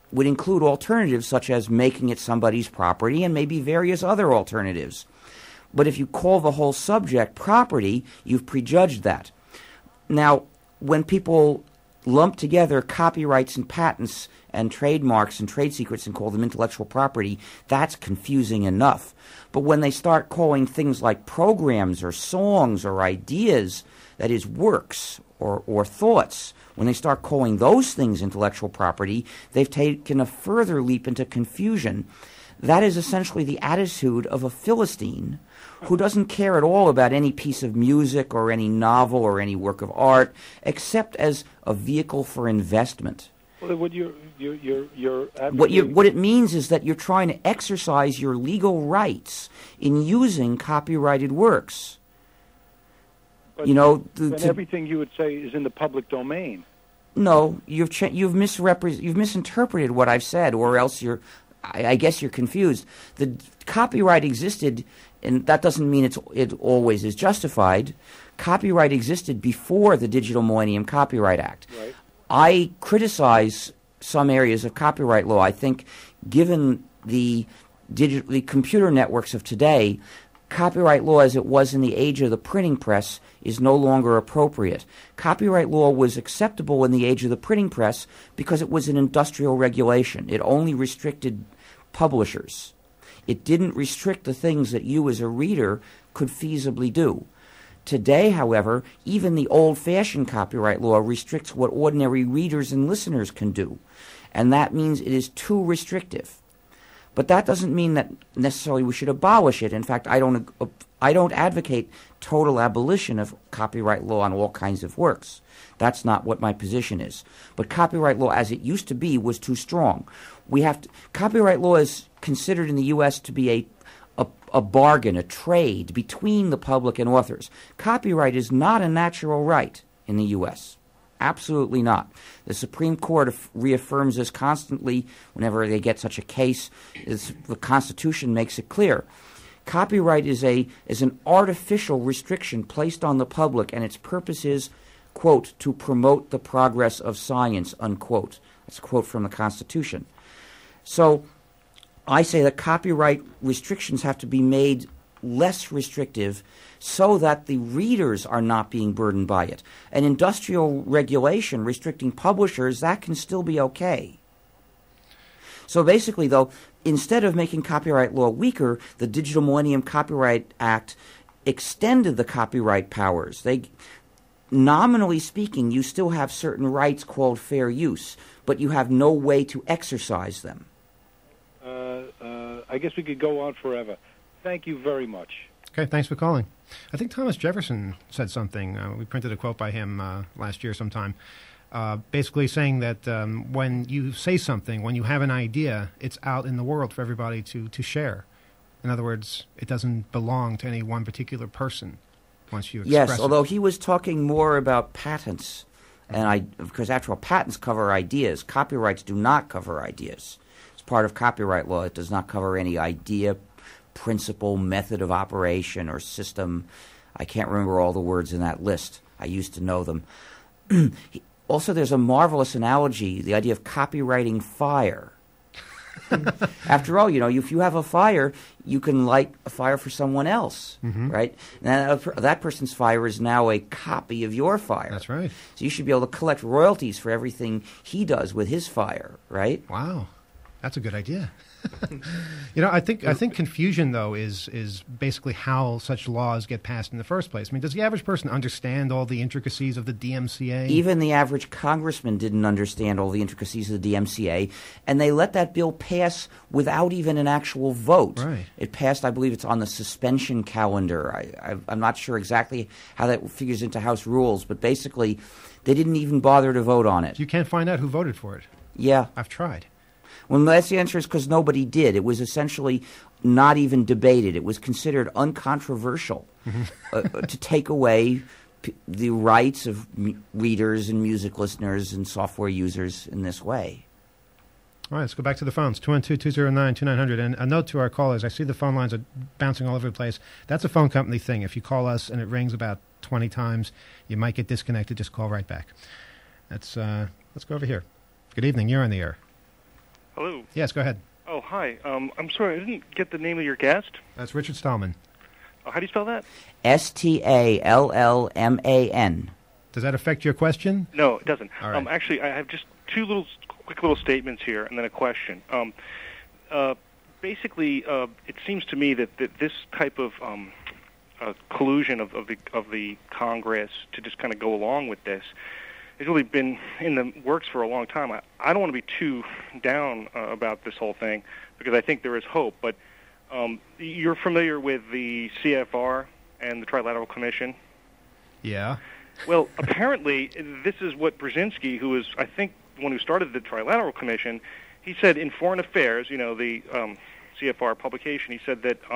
Speaker 4: would include alternatives such as making it somebody's property and maybe various other alternatives. But if you call the whole subject property, you've prejudged that. Now, when people lump together copyrights and patents and trademarks and trade secrets and call them intellectual property, that's confusing enough. But when they start calling things like programs or songs or ideas, that is, works or thoughts, when they start calling those things intellectual property, they've taken a further leap into confusion. That is essentially the attitude of a Philistine who doesn't care at all about any piece of music or any novel or any work of art, except as a vehicle for investment.
Speaker 8: Well, what you're
Speaker 4: What it means is that you're trying to exercise your legal rights in using copyrighted works.
Speaker 8: But
Speaker 4: You know,
Speaker 8: then
Speaker 4: to-
Speaker 8: everything you would say is in the public domain.
Speaker 4: No, you've misinterpreted what I've said, or else I guess you're confused. The copyright existed, and that doesn't mean it always is justified. Copyright existed before the Digital Millennium Copyright Act.
Speaker 8: Right.
Speaker 4: I criticize some areas of copyright law. I think, given the computer networks of today, copyright law as it was in the age of the printing press is no longer appropriate. Copyright law was acceptable in the age of the printing press because it was an industrial regulation. It only restricted publishers. It didn't restrict the things that you as a reader could feasibly do. Today, however, even the old-fashioned copyright law restricts what ordinary readers and listeners can do, and that means it is too restrictive. But that doesn't mean that necessarily we should abolish it. In fact, I don't advocate total abolition of copyright law on all kinds of works. That's not what my position is. But copyright law as it used to be was too strong. Copyright law is considered in the U.S. to be a bargain, a trade between the public and authors. Copyright is not a natural right in the U.S. Absolutely not. The Supreme Court reaffirms this constantly whenever they get such a case. The Constitution makes it clear. Copyright is an artificial restriction placed on the public, and its purpose is, quote, to promote the progress of science, unquote. That's a quote from the Constitution. So I say that copyright restrictions have to be made less restrictive so that the readers are not being burdened by it. An industrial regulation restricting publishers, that can still be okay. So basically, though, instead of making copyright law weaker, the Digital Millennium Copyright Act extended the copyright powers. Nominally speaking, you still have certain rights called fair use, but you have no way to exercise them.
Speaker 8: I guess we could go on forever. Thank you very much.
Speaker 2: Okay, thanks for calling. I think Thomas Jefferson said something. We printed a quote by him last year sometime, basically saying that when you say something, when you have an idea, it's out in the world for everybody to share. In other words, it doesn't belong to any one particular person once you express
Speaker 4: Yes,
Speaker 2: it.
Speaker 4: although he was talking more about patents, because after all, patents cover ideas. Copyrights do not cover ideas. It's part of copyright law. It does not cover any idea, principle, method of operation, or system. I can't remember all the words in that list. I used to know them. Also, there's a marvelous analogy, the idea of copywriting fire. After all, if you have a fire, you can light a fire for someone else, right? And that person's fire is now a copy of your fire.
Speaker 2: That's right.
Speaker 4: So you should be able to collect royalties for everything he does with his fire, right?
Speaker 2: Wow, that's a good idea. I think confusion, though, is basically how such laws get passed in the first place. I mean, does the average person understand all the intricacies of the DMCA?
Speaker 4: Even the average congressman didn't understand all the intricacies of the DMCA, and they let that bill pass without even an actual vote.
Speaker 2: Right.
Speaker 4: It passed, I believe it's on the suspension calendar. I'm not sure exactly how that figures into House rules, but basically they didn't even bother to vote on it.
Speaker 2: You can't find out who voted for it.
Speaker 4: Yeah.
Speaker 2: I've tried.
Speaker 4: Well, that's the answer is because nobody did. It was essentially not even debated. It was considered uncontroversial to take away the rights of readers and music listeners and software users in this way.
Speaker 2: All right, let's go back to the phones, 212-209-2900. And a note to our callers, I see the phone lines are bouncing all over the place. That's a phone company thing. If you call us and it rings about 20 times, you might get disconnected. Just call right back. Let's go over here. Good evening. You're on the air.
Speaker 9: Hello.
Speaker 2: Yes, go ahead.
Speaker 9: Oh, hi. I'm sorry, I didn't get the name of your guest.
Speaker 2: That's Richard Stallman.
Speaker 9: Oh, how do you spell that?
Speaker 4: Stallman.
Speaker 2: Does that affect your question?
Speaker 9: No, it doesn't.
Speaker 2: All right.
Speaker 9: Actually, I have just two quick little statements here, and then a question. Basically, it seems to me that this type of collusion of the Congress to just kind of go along with this has really been in the works for a long time. I don't want to be too down about this whole thing because I think there is hope. But you're familiar with the CFR and the Trilateral Commission?
Speaker 2: Yeah.
Speaker 9: Well, apparently, this is what Brzezinski, who was, I think, the one who started the Trilateral Commission, he said in Foreign Affairs, the CFR publication, he said that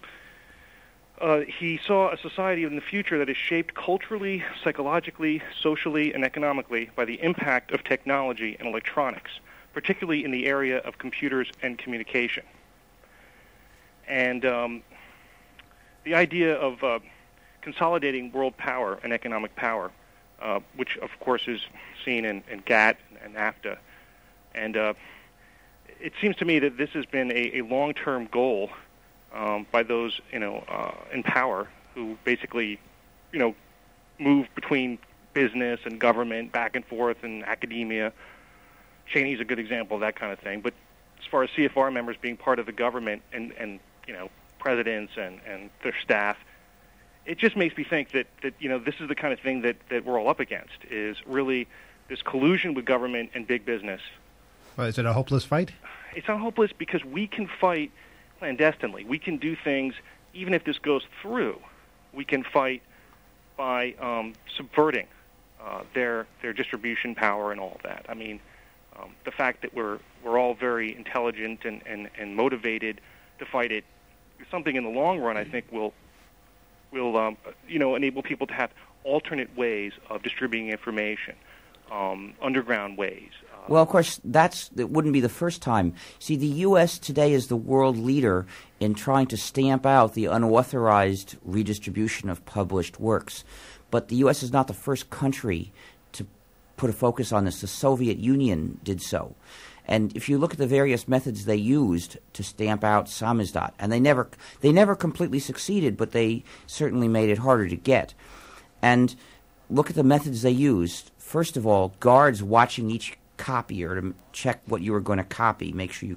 Speaker 9: he saw a society in the future that is shaped culturally, psychologically, socially, and economically by the impact of technology and electronics, particularly in the area of computers and communication. And the idea of consolidating world power and economic power, which, of course, is seen in GATT and NAFTA. And it seems to me that this has been a long-term goal by those, in power who basically, move between business and government, back and forth, and academia. Cheney's a good example of that kind of thing. But as far as CFR members being part of the government and presidents and their staff, it just makes me think that this is the kind of thing that we're all up against, is really this collusion with government and big business.
Speaker 2: Well, is it a hopeless fight?
Speaker 9: It's not hopeless because we can fight clandestinely. We can do things, even if this goes through, we can fight by subverting their distribution power and all of that. I mean, the fact that we're all very intelligent and motivated to fight it is something in the long run I think will enable people to have alternate ways of distributing information, underground ways.
Speaker 4: Well, of course, it wouldn't be the first time. See, the U.S. today is the world leader in trying to stamp out the unauthorized redistribution of published works. But the U.S. is not the first country to put a focus on this. The Soviet Union did so. And if you look at the various methods they used to stamp out samizdat, and they never completely succeeded, but they certainly made it harder to get. And look at the methods they used. First of all, guards watching each copier to check what you were going to copy, make sure you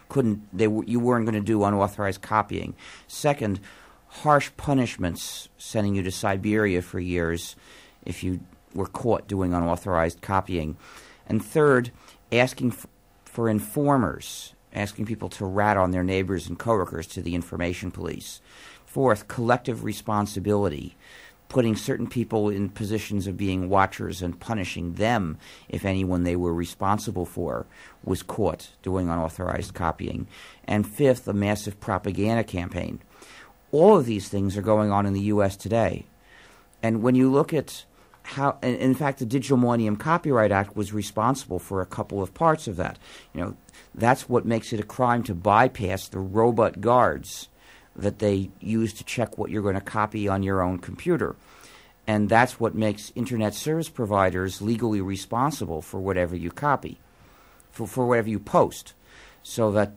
Speaker 4: you weren't going to do unauthorized copying. Second, harsh punishments, sending you to Siberia for years if you were caught doing unauthorized copying. And third, asking for informers, asking people to rat on their neighbors and coworkers to the information police. Fourth, collective responsibility, putting certain people in positions of being watchers and punishing them if anyone they were responsible for was caught doing unauthorized copying. And fifth, a massive propaganda campaign. All of these things are going on in the U.S. today. And when you look at how, and in fact, the Digital Millennium Copyright Act was responsible for a couple of parts of that. That's what makes it a crime to bypass the robot guards that they use to check what you're going to copy on your own computer. And that's what makes Internet service providers legally responsible for whatever you copy, for whatever you post, so that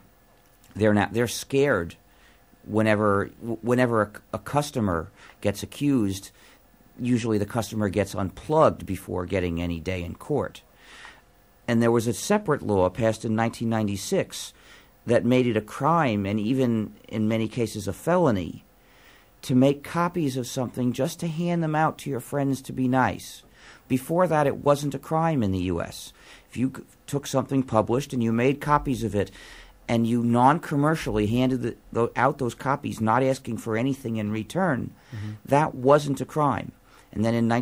Speaker 4: they're scared whenever a customer gets accused. Usually the customer gets unplugged before getting any day in court. And there was a separate law passed in 1996 that made it a crime, and even in many cases a felony, to make copies of something just to hand them out to your friends to be nice. Before that, it wasn't a crime in the U.S. If you took something published and you made copies of it and you non-commercially handed out those copies, not asking for anything in return, that wasn't a crime. And then in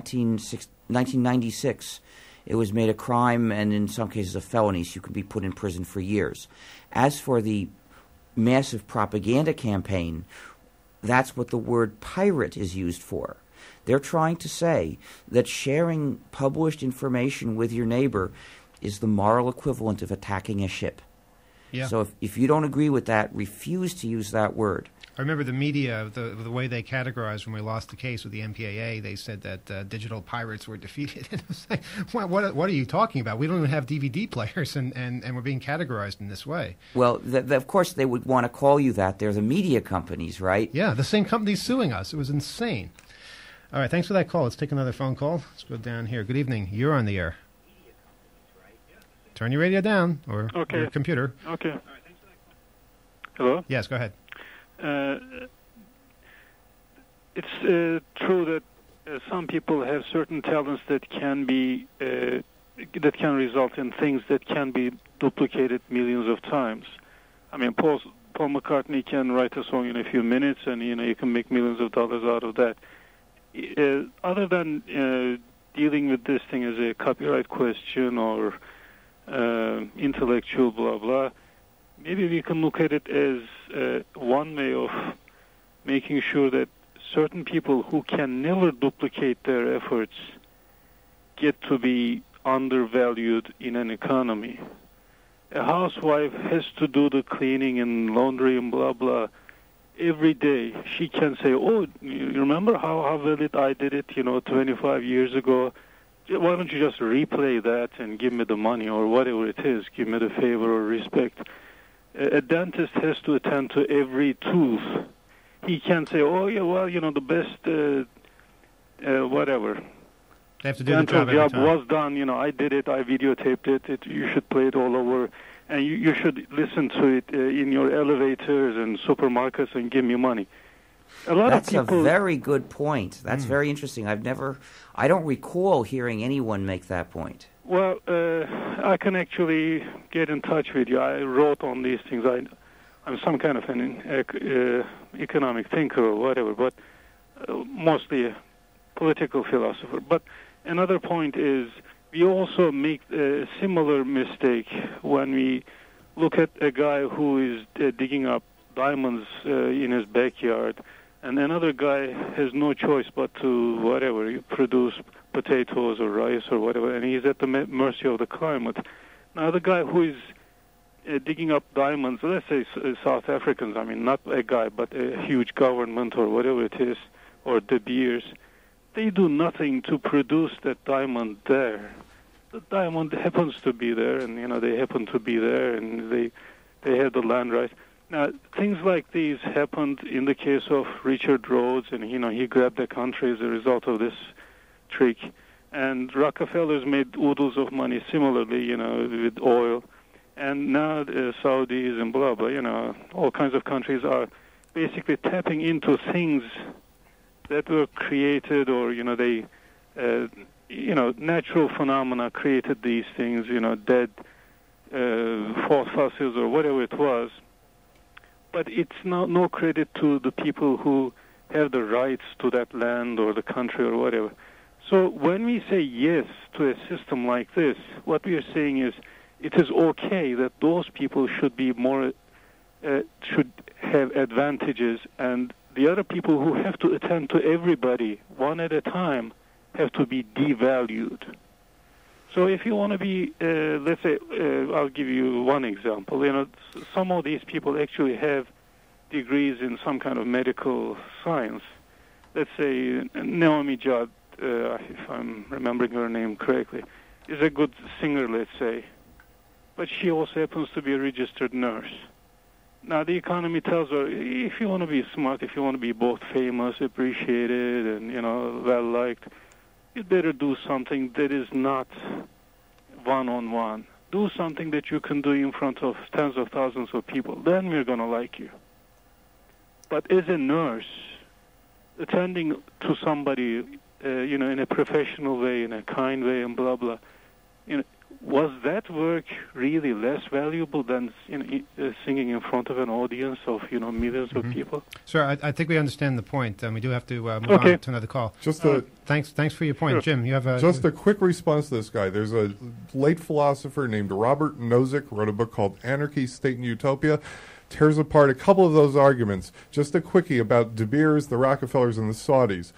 Speaker 4: 1996, it was made a crime and in some cases a felony, so you could be put in prison for years. As for the massive propaganda campaign, that's what the word pirate is used for. They're trying to say that sharing published information with your neighbor is the moral equivalent of attacking a ship.
Speaker 2: Yeah.
Speaker 4: So if you don't agree with that, refuse to use that word.
Speaker 2: I remember the media, the way they categorized when we lost the case with the MPAA. They said that digital pirates were defeated. And it was like, what are you talking about? We don't even have DVD players, and we're being categorized in this way.
Speaker 4: Well, of course they would want to call you that. They're the media companies, right?
Speaker 2: Yeah, the same company's suing us. It was insane. All right, thanks for that call. Let's take another phone call. Let's go down here. Good evening. You're on the air. Turn your radio down, or your computer.
Speaker 10: Okay. Hello?
Speaker 2: Yes, go ahead.
Speaker 10: It's true that some people have certain talents that can be that can result in things that can be duplicated millions of times. I mean, Paul McCartney can write a song in a few minutes, and you can make millions of dollars out of that. Other than dealing with this thing as a copyright question or intellectual blah blah, maybe we can look at it as one way of making sure that certain people who can never duplicate their efforts get to be undervalued in an economy. A housewife has to do the cleaning and laundry and blah blah every day. She can say, "Oh, you remember how well I did it, 25 years ago? Why don't you just replay that and give me the money or whatever it is, give me the favor or respect?" A dentist has to attend to every tooth. He can't say, "Oh, yeah, well, the best, whatever.
Speaker 2: They have to do
Speaker 10: dental
Speaker 2: the job
Speaker 10: job was done. I did it. I videotaped it. You should play it all over, and you should listen to it in your elevators and supermarkets and give me money."
Speaker 4: That's a very good point. That's very interesting. I don't recall hearing anyone make that point.
Speaker 10: Well, I can actually get in touch with you. I wrote on these things. I'm some kind of an economic thinker or whatever, but mostly a political philosopher. But another point is we also make a similar mistake when we look at a guy who is digging up diamonds in his backyard, and another guy has no choice but to, produce potatoes or rice or whatever, and he's at the mercy of the climate. Now, the guy who is digging up diamonds, let's say South Africans, I mean, not a guy, but a huge government or whatever it is, or De Beers, they do nothing to produce that diamond there. The diamond happens to be there, and, they happen to be there, and they have the land rights. Now, things like these happened in the case of Richard Rhodes, and, he grabbed the country as a result of this trick. And Rockefellers made oodles of money similarly, with oil. And now the Saudis and blah, blah, all kinds of countries are basically tapping into things that were created or, natural phenomena created these things, dead fossils or whatever it was. But it's no credit to the people who have the rights to that land or the country or whatever. So when we say yes to a system like this, what we are saying is it is okay that those people should be should have advantages, and the other people who have to attend to everybody one at a time have to be devalued. So if you want to be, let's say, I'll give you one example. Some of these people actually have degrees in some kind of medical science. Let's say Naomi Judd, if I'm remembering her name correctly, is a good singer, let's say. But she also happens to be a registered nurse. Now, the economy tells her, if you want to be smart, if you want to be both famous, appreciated, and, well-liked, you'd better do something that is not one-on-one. Do something that you can do in front of tens of thousands of people. Then we're going to like you. But as a nurse, attending to somebody, in a professional way, in a kind way, and blah, blah, was that work really less valuable than singing in front of an audience of millions of people?
Speaker 2: Sir, I think we understand the point. We do have to move on to another call. Thanks for your point,
Speaker 11: Sure.
Speaker 2: Jim. You have
Speaker 11: just a quick response to this guy. There's a late philosopher named Robert Nozick, wrote a book called Anarchy, State, and Utopia. Tears apart a couple of those arguments. Just a quickie about De Beers, the Rockefellers, and the Saudis.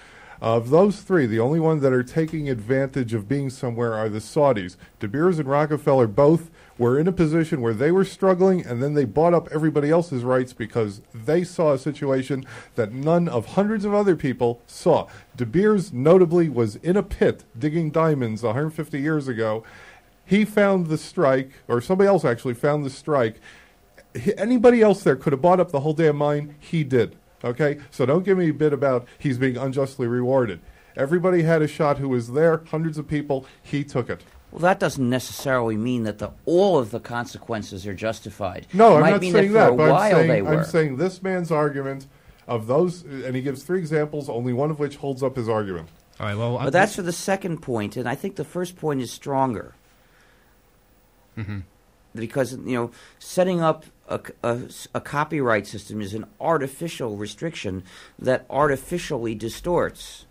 Speaker 11: Of those three, the only ones that are taking advantage of being somewhere are the Saudis. De Beers and Rockefeller both were in a position where they were struggling, and then they bought up everybody else's rights because they saw a situation that none of hundreds of other people saw. De Beers, notably, was in a pit digging diamonds 150 years ago. He found the strike, or somebody else actually found the strike. Anybody else there could have bought up the whole damn mine. He did. Okay? So don't give me a bit about he's being unjustly rewarded. Everybody had a shot who was there, hundreds of people. He took it.
Speaker 4: Well, that doesn't necessarily mean that all of the consequences are justified.
Speaker 11: No,
Speaker 4: it
Speaker 11: I'm
Speaker 4: might
Speaker 11: not
Speaker 4: mean
Speaker 11: saying
Speaker 4: that. For
Speaker 11: that,
Speaker 4: a
Speaker 11: but
Speaker 4: while they were.
Speaker 11: I'm saying this man's argument of those, and he gives three examples, only one of which holds up his argument.
Speaker 2: All right, well,
Speaker 4: but that's for the second point, and I think the first point is stronger.
Speaker 2: Mm-hmm.
Speaker 4: Because, setting up a copyright system is an artificial restriction that artificially distorts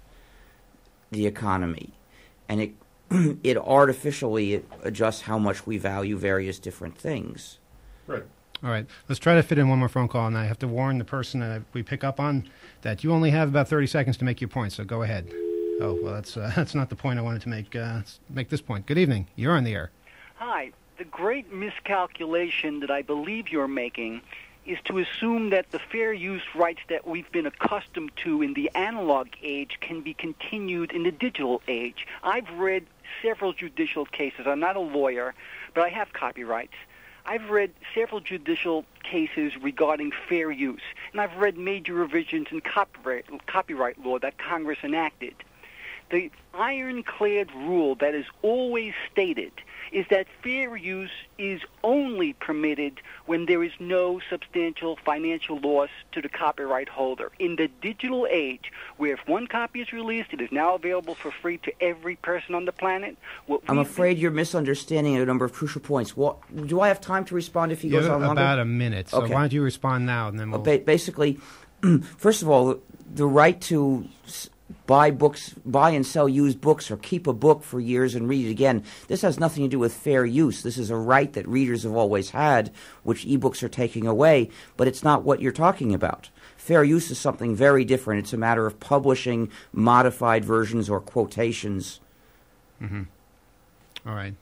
Speaker 4: the economy. And it artificially adjusts how much we value various different things.
Speaker 11: Right.
Speaker 2: All right. Let's try to fit in one more phone call, and I have to warn the person that we pick up on that you only have about 30 seconds to make your point, so go ahead. Oh, well, that's not the point I wanted to make this point. Good evening. You're on the air.
Speaker 12: Hi. The great miscalculation that I believe you're making is to assume that the fair use rights that we've been accustomed to in the analog age can be continued in the digital age. I've read several judicial cases. I'm not a lawyer, but I have copyrights. I've read several judicial cases regarding fair use, and I've read major revisions in copyright law that Congress enacted. The ironclad rule that is always stated is that fair use is only permitted when there is no substantial financial loss to the copyright holder. In the digital age, where if one copy is released, it is now available for free to every person on the planet.
Speaker 4: I'm afraid you're misunderstanding a number of crucial points. Do I have time to respond if he goes on longer?
Speaker 2: About a minute, so
Speaker 4: okay.
Speaker 2: Why don't you respond now, and then we'll...
Speaker 4: Basically, first of all, the right to buy and sell used books, or keep a book for years and read it again. This has nothing to do with fair use. This is a right that readers have always had, which ebooks are taking away, but it's not what you're talking about. Fair use is something very different. It's a matter of publishing modified versions or quotations.
Speaker 2: Mm-hmm. All right.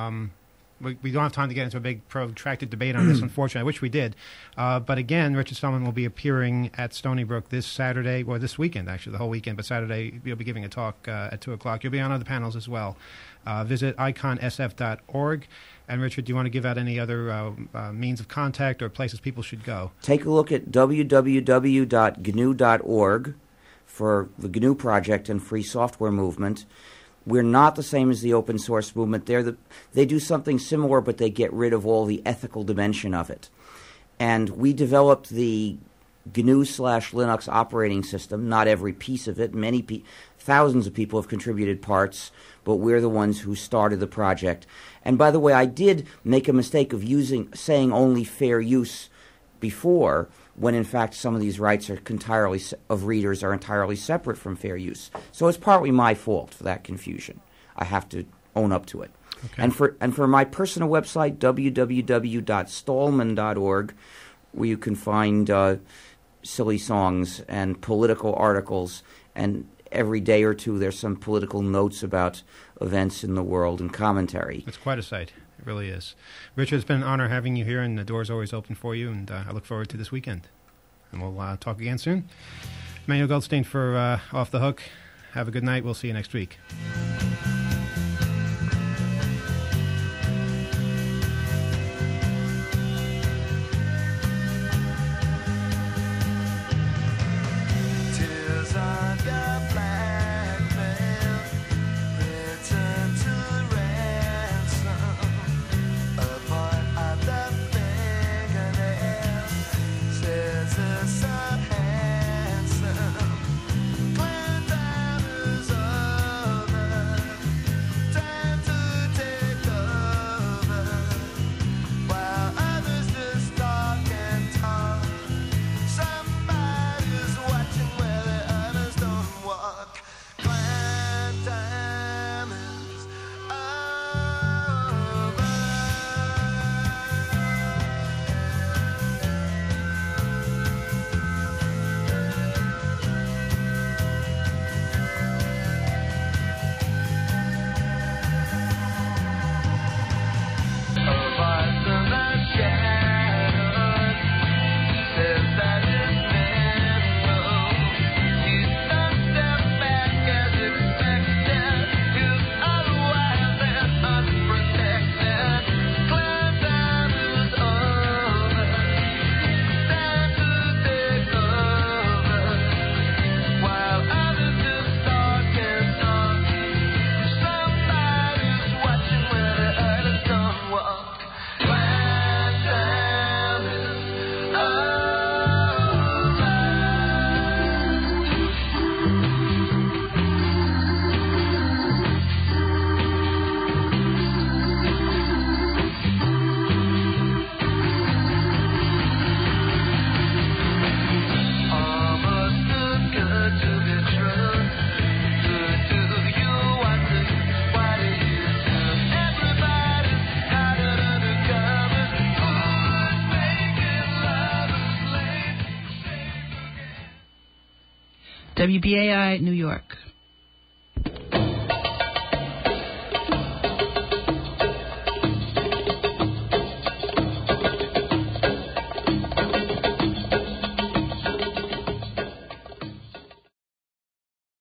Speaker 2: We don't have time to get into a big protracted debate on this, unfortunately. I wish we did. But again, Richard Stallman will be appearing at Stony Brook this Saturday, or this weekend, actually, the whole weekend. But Saturday, you'll be giving a talk at 2 o'clock. You'll be on other panels as well. Visit iconsf.org. And, Richard, do you want to give out any other means of contact or places people should go?
Speaker 4: Take a look at www.gnu.org for the GNU Project and Free Software Movement. We're not the same as the open source movement. They do something similar, but they get rid of all the ethical dimension of it. And we developed the GNU/Linux operating system, not every piece of it. Thousands of people have contributed parts, but we're the ones who started the project. And by the way, I did make a mistake of saying only fair use before, when in fact some of these rights of readers are entirely separate from fair use. So it's partly my fault for that confusion. I have to own up to it. Okay. And for my personal website, www.stallman.org, where you can find silly songs and political articles, and every day or two there's some political notes about events in the world and commentary.
Speaker 2: It's quite a site. It really is. Richard, it's been an honor having you here, and the door's always open for you, and I look forward to this weekend. And we'll talk again soon. Manuel Goldstein for Off the Hook. Have a good night. We'll see you next week.
Speaker 13: WBAI, New York.